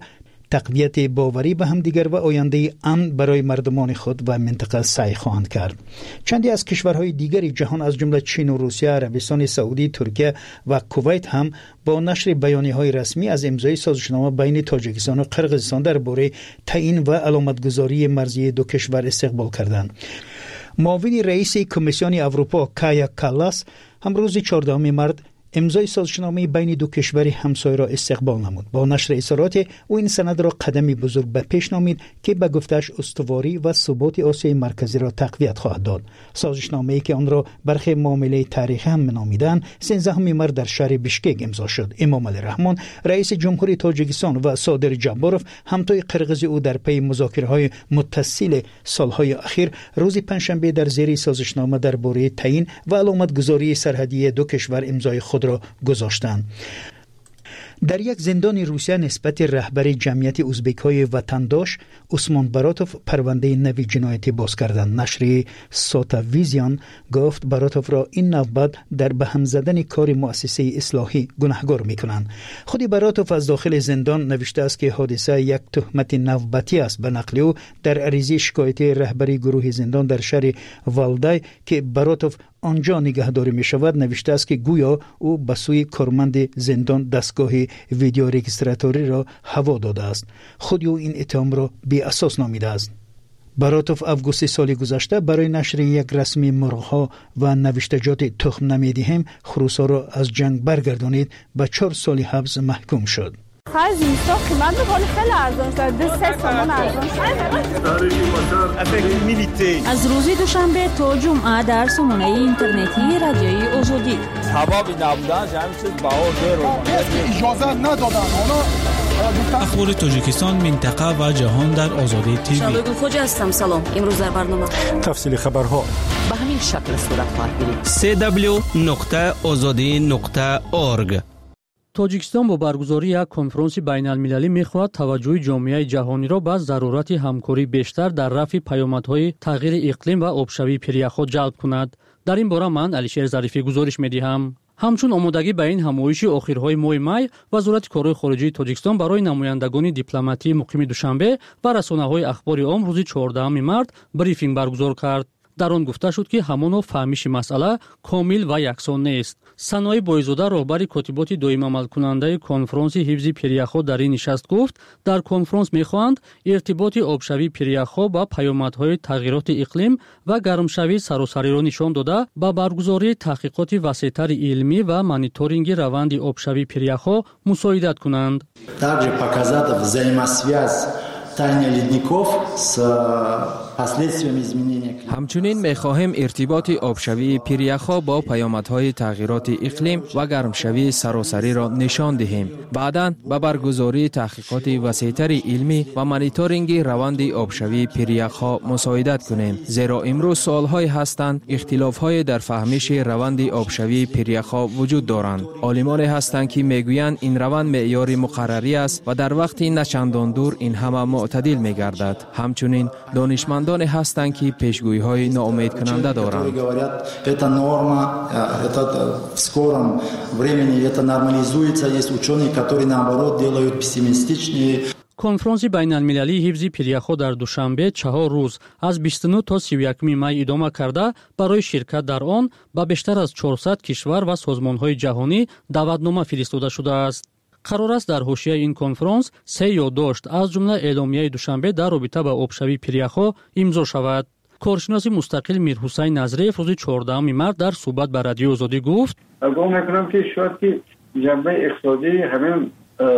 تقویت باوری به همدیگر و آینده امن برای مردمان خود و منطقه سعی خواهند کرد. چندی از کشورهای دیگر جهان از جمله چین و روسیه، عربستان سعودی، ترکیه و کویت هم با نشر بیانیه‌های رسمی از امضای سازشنامه بین تاجیکستان و قرقیزستان درباره تعیین و علامتگذاری مرزی دو کشور استقبال کردند. معاون رئیس کمیسیون اروپا کایا کالاس هم روز 14 مارس امضای سازشنامه بین دو کشور همسایه را استقبال نمود. با نشر اظهارات او این سند را قدمی بزرگ به پیش نامید که به گفتش استواری و ثبات آسیای مرکزی را تقویت خواهد داد. سازشنامه‌ای که آن را برخی معامله تاریخی هم نامیدند 13 مارس در شهر بشکک امضا شد. امام علی رحمان رئیس جمهوری تاجیکستان و صادر جباروف همتای قرقیزی او در پی مذاکره‌های متصل سالهای اخیر روز پنجشنبه در زیر سازشنامه درباره تعیین و علامتگذاری سرحدی دو کشور امضای خود را گذاشتند. در یک زندان روسیه نسبت رهبر جمعیت ازبک‌های وطندوش عثمان براتوف پرونده نوی جنایتی باز کردند. نشر ساتاویزیان گفت براتوف را این نوبت در به هم زدن کار مؤسسه اصلاحی گناهکار می‌کنند. خود براتوف از داخل زندان نوشته است که حادثه یک تهمت نوبتی است. به نقل او در عریضه شکایت رهبری گروه زندان در شهر والدای که براتوف آنجا نگهداری می شود نوشته است که گویا او به سوی کارمند زندان دستگاه ویدیو رگیستراتوری را هوا داده است. خود او این اتهام را بی اساس نامیده است. براتوف آگوست سال گذشته برای نشر یک رسمی مرغ‌ها و نوشتجات تخم نمیدهیم خروسا را از جنگ برگردانید به 4 سال حبس محکوم شد. خیلی اینستا قیمت بخوری خیلی ارزان شد. 2-3 تومان ارزان شد. از روز دوشنبه تا جمعه در سامانه اینترنتی رادیوی آزادی سببی نبودنش همین چیز بها زیر اجازه ندادن. اخبار تاجیکستان، منطقه و جهان در آزادی تیوی. شبگون خوجه هستم. سلام. امروز در برنامه تفصیل خبرها به همین شکل صورت خواهد گرفت. www.azadi.org. تاجیکستان با برگزاری یک کنفرانس بین‌المللی می‌خواهد توجه جامعه جهانی را به ضرورت همکاری بیشتر در رفع پیامدهای تغییر اقلیم و آبشوی پریخ‌ها جلب کند. در این باره من علیشیر ظریفی گزارش می‌دهم. همچون آمادگی به این همایش آخرهای ماه می، وزارت کارهای خارجه تاجیکستان برای نمایندگان دیپلماتی مقیم دوشنبه و رسانه‌های اخباری عام روز 14 مارس بریفینگ برگزار کرد. در آن گفته شد که همانا فهمیش مسئله کامل و یکسان نیست. سنای بایزاده راهبر کاتبات دائم عمل کننده کنفرانس حفظ پریخ‌ها در این نشست گفت در کنفرانس می‌خواهند ارتباط آبشوی پریخ‌ها با پیامدهای تغییرات اقلیم و گرمشوی سراسری را نشان дода با برگزاری تحقیقات وسیع‌تر علمی و مانیتورینگ روند آبشوی پریخ‌ها مساعدت کنند. Также показать взаимосвязь таяния ледников с последствиями изменения климата. همچنین می‌خواهیم ارتباط آبشوی پریخ‌ها با پیامدهای تغییرات اقلیم و گرمشوی سراسری را نشان دهیم. بعداً با برگزاری تحقیقات وسیع‌تر علمی و مانیتورینگ روند آبشوی پریخ‌ها مساعدت کنیم. زیرا امروز سال‌های هستند اختلاف‌های در فهمیش روند آبشوی پریخ‌ها وجود دارند. عالمان هستند که می‌گویند این روند معیار مقرری است و در وقت نچندان دور این همه معتدل می‌گردد. همچنین دانشمندان هستند که پیشگویی‌های ناامید کننده دارند. Это норма, это в скором времени это нормализуется. Есть ученые, которые наоборот делают пессимистичнее. کنفرانس بین‌المللی حفظ پریخ‌ها در دوشنبه 4 روز از 29 تا 31 می ادامه کرده برای شرکت در آن به بیشتر از 400 کشور و سازمان‌های جهانی دعوتنامه فرستاده شده است. قرار است در حاشیه این کنفرانس 3 یادداشت از جمله اعلامیه دوشنبه در رابطه با آبشوی پریخ‌ها امضا شود. کارشناس مستقل میرحسین نظریف روز 14 مارس در صحبت با رادیو آزادی گفت: گمان می‌کنم که شاید که جنبه اقتصادی همین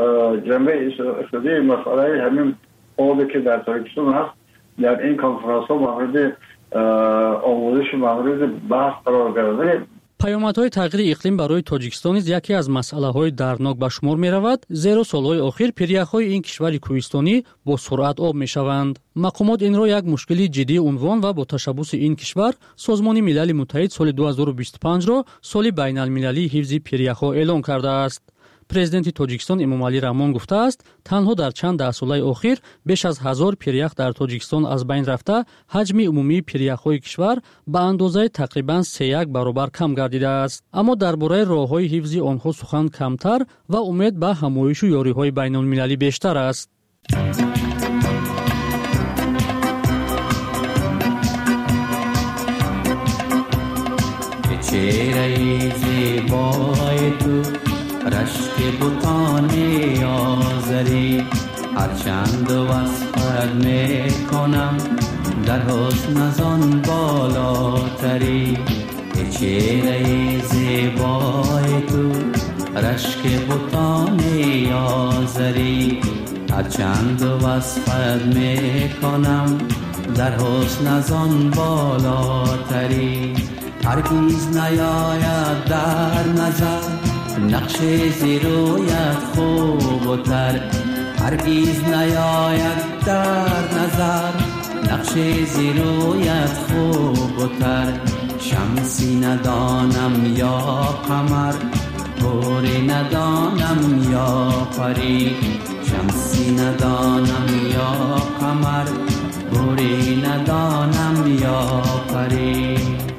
مسئله همین آبی که در تاجیکستان هست در این کنفرانس‌ها مورد آموزش مورد بحث قرار گرفته. پیامدهای تغییر اقلیم برای تاجیکستان یکی از مسئله‌های دردناک به شمار می‌رود، زیرا سال‌های اخیر پریخ‌های این کشور کوهستانی با سرعت آب می‌شوند. مقامات این را یک مشکل جدی عنوان و با تشبث این کشور سازمان ملل متحد سال 2025 را سال بین‌المللی حفظ پریخ‌ها اعلام کرده است. پرزیدنت تاجیکستان امام علی رحمان گفته است تنها در چند ده ساله اخیر بیش از 1000 پریخ در تاجیکستان از بین رفته، حجم عمومی پریخ‌های کشور به اندازه تقریباً 3 برابر کم گردیده است. اما درباره راه‌های حفظ آنها سخن کمتر و امید به همایش و یاری‌های بین‌المللی بیشتر است. چهره زیبای تو رشک بوتان آذری هرچند وصفت میکنم در حسن ازان بالاتری چهره زیبای تو رشک بوتان آذری هرچند وصفت میکنم در حسن ازان بالاتری هرگیز نیاید در نظر نقش زیرویت خوب و تر هرگیز نیاید در نظر نقش زیرویت خوب و تر شمسی ندانم یا قمر گوری ندانم یا پری شمسی ندانم یا قمر گوری ندانم یا پری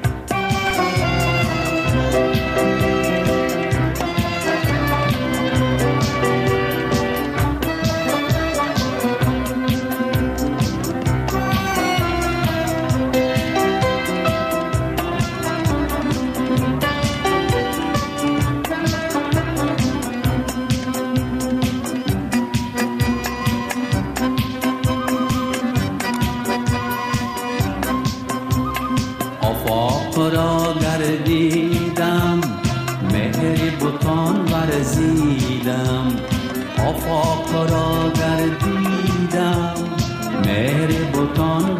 آفاق را گردیدم مهر بتان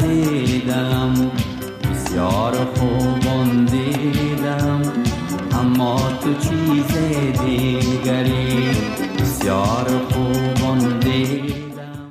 ورزیدم بسیار خوبان دیدم اما تو چیز دیگری بسیار خوبان دیدم.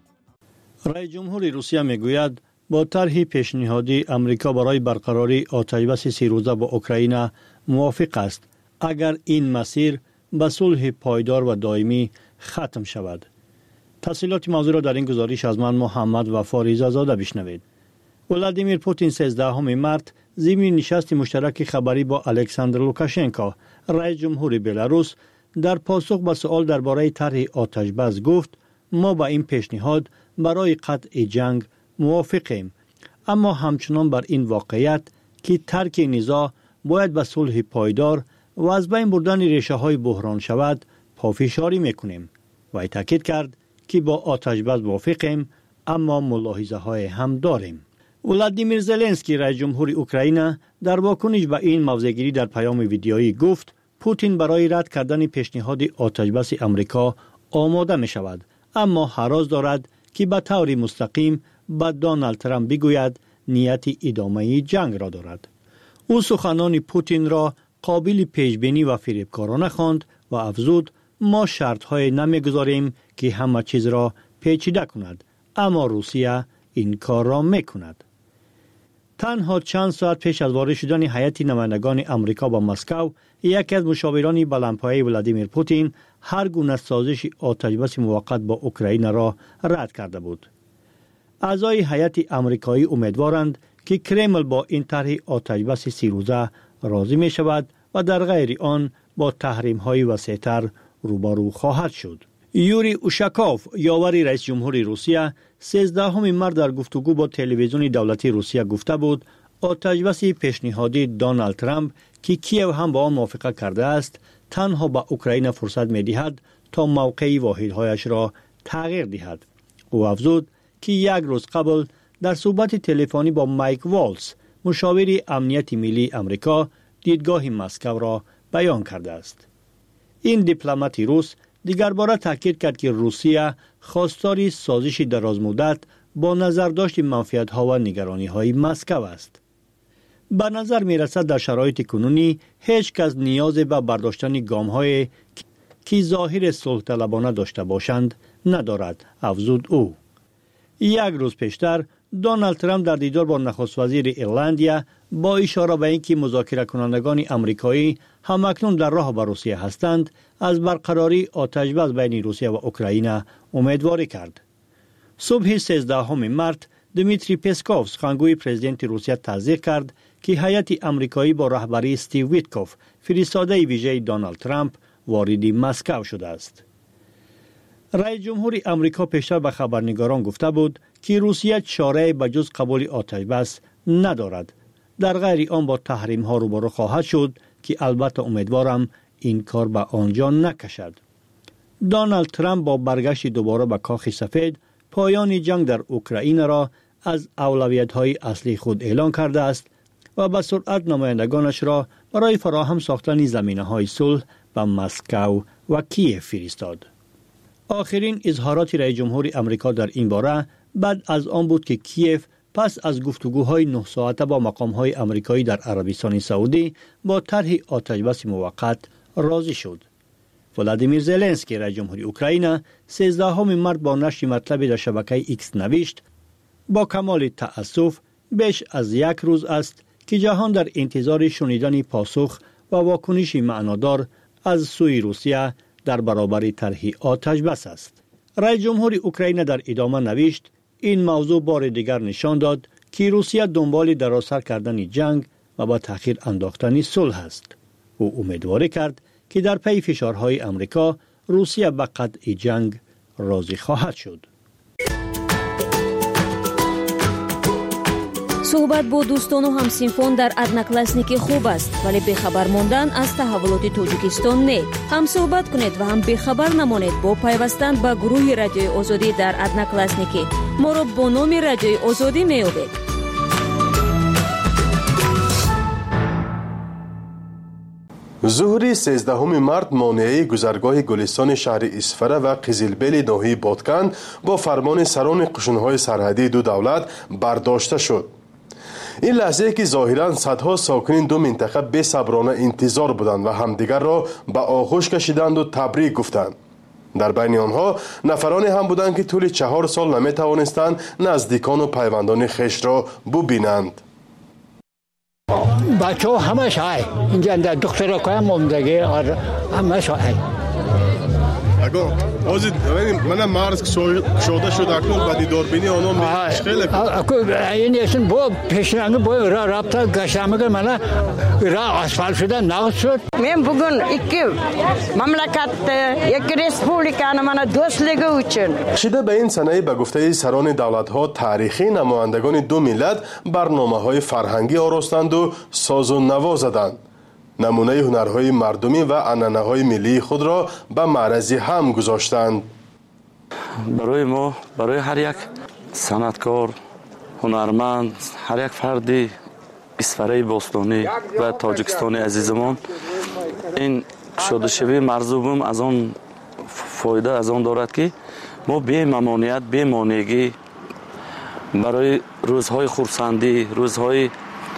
رئیس جمهور روسیه میگوید با طرح پیشنهادی امریکا برای برقراری آتشبس 3 روزه با اوکراین موافق است اگر این مسیر به صلح پایدار و دائمی ختم شود. تفصیلات موضوع را در این گزارش از من محمد وفا ریزازاده بشنوید. ولادیمیر پوتین 13 مارت ضمن نشست مشترک خبری با الکساندر لوکاشنکو رئیس جمهور بلاروس در پاسخ به سؤال درباره طرح آتشبس گفت ما با این پیشنهاد برای قطع جنگ موافقیم، اما همچنان بر این واقعیت که ترک نزاع باید به صلح پایدار و از بین بردن ریشه های بحران شود پافشاری میکنیم. و تاکید کرد که با آتشبس موافقیم اما ملاحظه های هم داریم. ولادیمیر زلنسکی رئیس جمهور اوکراین در واکنش به این موضع‌گیری در پیام ویدیویی گفت پوتین برای رد کردن پیشنهاد آتشبس امریکا آماده می شود، اما حراس دارد که به طور مستقیم به دونالد ترامپ بگوید نیت ادامه جنگ را دارد. او سخنان پوتین را قابل پیشبینی و فریبکارانه خواند و افزود ما شرط‌های نمیگذاریم که همه چیز را پیچیده کند، اما روسیه این کار را میکند. تنها چند ساعت پیش از وارد شدن هیئت نمایندگان امریکا به مسکو، یکی از مشاوران بلندپایه ولادیمیر پوتین هر گونه سازش آتشبس موقت با اوکراین را رد کرده بود. اعضای هیئت آمریکایی امیدوارند که کرمل با این طرح آتشبس 3 روزه راضی می شود و در غیر آن با تحریم‌های وسیع‌تر روبرو خواهد شد. یوری اوشاکوف یاور رئیس جمهور روسیه 13 مارت در گفتگو با تلویزیون دولتی روسیه گفته بود آتشبس پیشنهادی دونالد ترامپ که کیو هم با آن موافقت کرده است تنها به اوکراین فرصت می‌دهد تا موقع واحدهایش را تغییر دهد. او افزود که یک روز قبل در صحبت تلفنی با مایک والز مشاور امنیت ملی امریکا دیدگاه مسکو را بیان کرده است. این دیپلمات روس دیگر باره تاکید کرد که روسیه خواستار سازش درازمدت با نظرداشت منفعت‌ها و نگرانی‌های مسکو است. به نظر می‌رسد در شرایط کنونی هیچ کس نیاز به برداشتن گام‌های که ظاهر صلح طلبانه داشته باشند ندارد، افزود او. یک روز پیشتر دونالد ترامپ در دیدار با نخست وزیر ایرلندیا با اشاره به اینکه مذاکره کنندگان آمریکایی همکنون در راه به روسیه هستند از برقراری آتشبس بین روسیه و اوکراین امیدواری کرد. صبح 13 مارت دمیتری پسکوف سخنگوی پرزیدنت روسیه تصدیق کرد که هیئت آمریکایی با رهبری استیو ویتکوف فرستاده ویژه دونالد ترامپ وارد مسکو شده است. رئیس جمهور امریکا پیشتر به خبرنگاران گفته بود که روسیه چاره به جز قبول آتش بس ندارد. در غیر آن با تحریم ها روبرو خواهد شد که البته امیدوارم این کار به آنجا نکشد. دونالد ترامپ با برگشت دوباره به کاخ سفید پایان جنگ در اوکراین را از اولویت‌های اصلی خود اعلان کرده است و به سرعت نمایندگانش را برای فراهم ساختن زمینه‌های صلح به مسکو و کیف فرستاد. آخرین اظهارات رئیس جمهور امریکا در این باره بعد از آن بود که کیف پس از گفتگوهای 9 ساعته با مقام‌های آمریکایی در عربستان سعودی با طرح آتش‌بس موقت راضی شد. ولادیمیر زلنسکی رئیس جمهور اوکراین 13 مارس با نشر مطلبی در شبکه ایکس نوشت: با کمال تأسف بیش از یک روز است که جهان در انتظار شنیدن پاسخ و واکنش معنادار از سوی روسیه در برابر طرح آتش بس است. رئیس جمهور اوکراین در ادامه نوشت: این موضوع بار دیگر نشان داد که روسیه دنبال دراستر کردن جنگ و با تأخیر انداختن صلح است. او امیدواری کرد که در پی فشارهای امریکا روسیه به قطع جنگ راضی خواهد شد. صحبت با دوستان و همسینفان در ادناکلاسنیکی خوب است، ولی بخبر ماندن از تحولات توجیکستان نه. هم صحبت کنید و هم بخبر نمانید با پیوستن به گروه رادیوی آزادی در ادناکلاسنیکی. ما را با نام رادیوی آزادی می‌یابید. ظهر 13 مارس مانعه گذرگاه گلستان شهر اسفره و قزلبیل ناحیه بادکن با فرمان سران قشون‌های سرحدی دو دولت برداشته شد. این لحظه که ظاهراً صدها ساکنین دو منطقه بی‌صبرانه انتظار بودند و همدیگر را به آغوش کشیدند و تبریک گفتند. در بین آنها نفرانی هم بودند که طول 4 سال نمی‌توانستند نزدیکان و پیوندان خویش را ببینند. بچه ها همه شای اینجا در دخترها که هم موندگی همه شای اگه آزید من مرز شده شد اکنون با دیدار بینی آنها مشکل این ایشون با پیشنگه با را رابطه گشتمگه من را اسفال شده نقص شد. من بگون اکی مملکت یک ریسپولیکان من دوست لگه اوچن شده به این سنه به گفته سران دولت ها تاریخی نمایندگان دو ملت برنامه های فرهنگی آراستند و ساز و نوا زدند. نمونه هنرهای مردمی و عنعنه های ملی خود را به معرض هم گذاشتند. برای ما، برای هر یک صنعتکار، هنرمند، هر یک فردی اسفره باستانی و تاجیکستانی عزیزمان، این شادشوی مرزوبم از آن فایده از آن دارد که ما بی ممانعت، بی مانعگی برای روزهای خرسندی، روزهای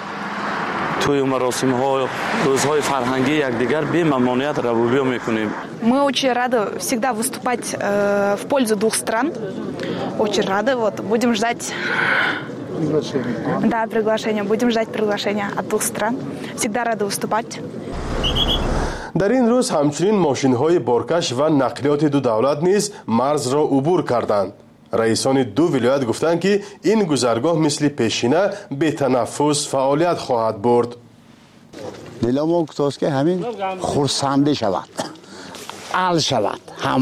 توی مراسم ها، روزهای فرهنگی یکدیگر بی ممانعت روابط میکنیم. Мы очень рады всегда выступать в пользу двух стран. Очень рады. Вот будем ждать приглашения. Будем ждать приглашения от двух стран. Всегда рады выступать. در این روز همچنین ماشین های بارکش و نقلیات دو دولت نیز مرز را عبور کردند. رئیسان دو ولایت گفتند که این گذرگاه مثل پیشینه به تنفس فعالیت خواهد برد. دل ما گفتاست که همین خرسنده شود، عال شود،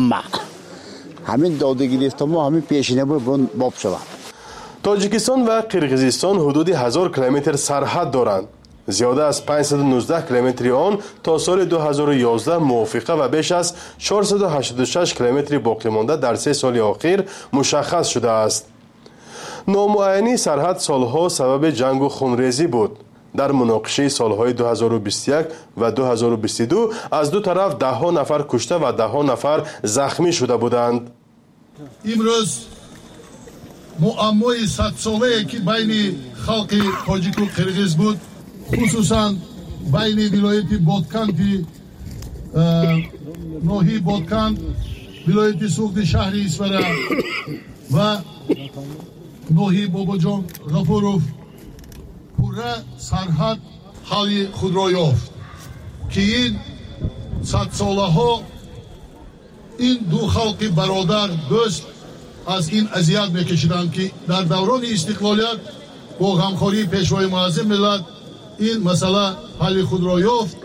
همین دادگیری است ما همین پیشینه باب شود. تاجیکستان و قرقیزستان حدود 1000 کیلومتر سرحد دارند. زیاده از 519 کیلومتر آن تا سال 2011 موافقه و بیش از 486 کیلومتر باقی مانده در 3 سال اخیر مشخص شده است. نامعینی سرحد سالها سبب جنگ و خونریزی بود. در مناقشه سالهای 2021 و 2022 از دو طرف 10 نفر کشته و 10 نفر زخمی شده بودند. امروز معمای 100 ساله که بین خلق تاجیک و قرقیز بود، خصوصا بین ولایت بادکن که ناحیه بادکن، ولایت سوخت شهر اسفره و ناحیه باباجان غفوروف پوره سرحد حل خود را یافت که این 100 ساله ها این دو خلق برادر دوست از این اذیت میکشیدند که در دوران استقلالیت با همکاری پیشوای معظم ملت این مسئله حل خود را یافت.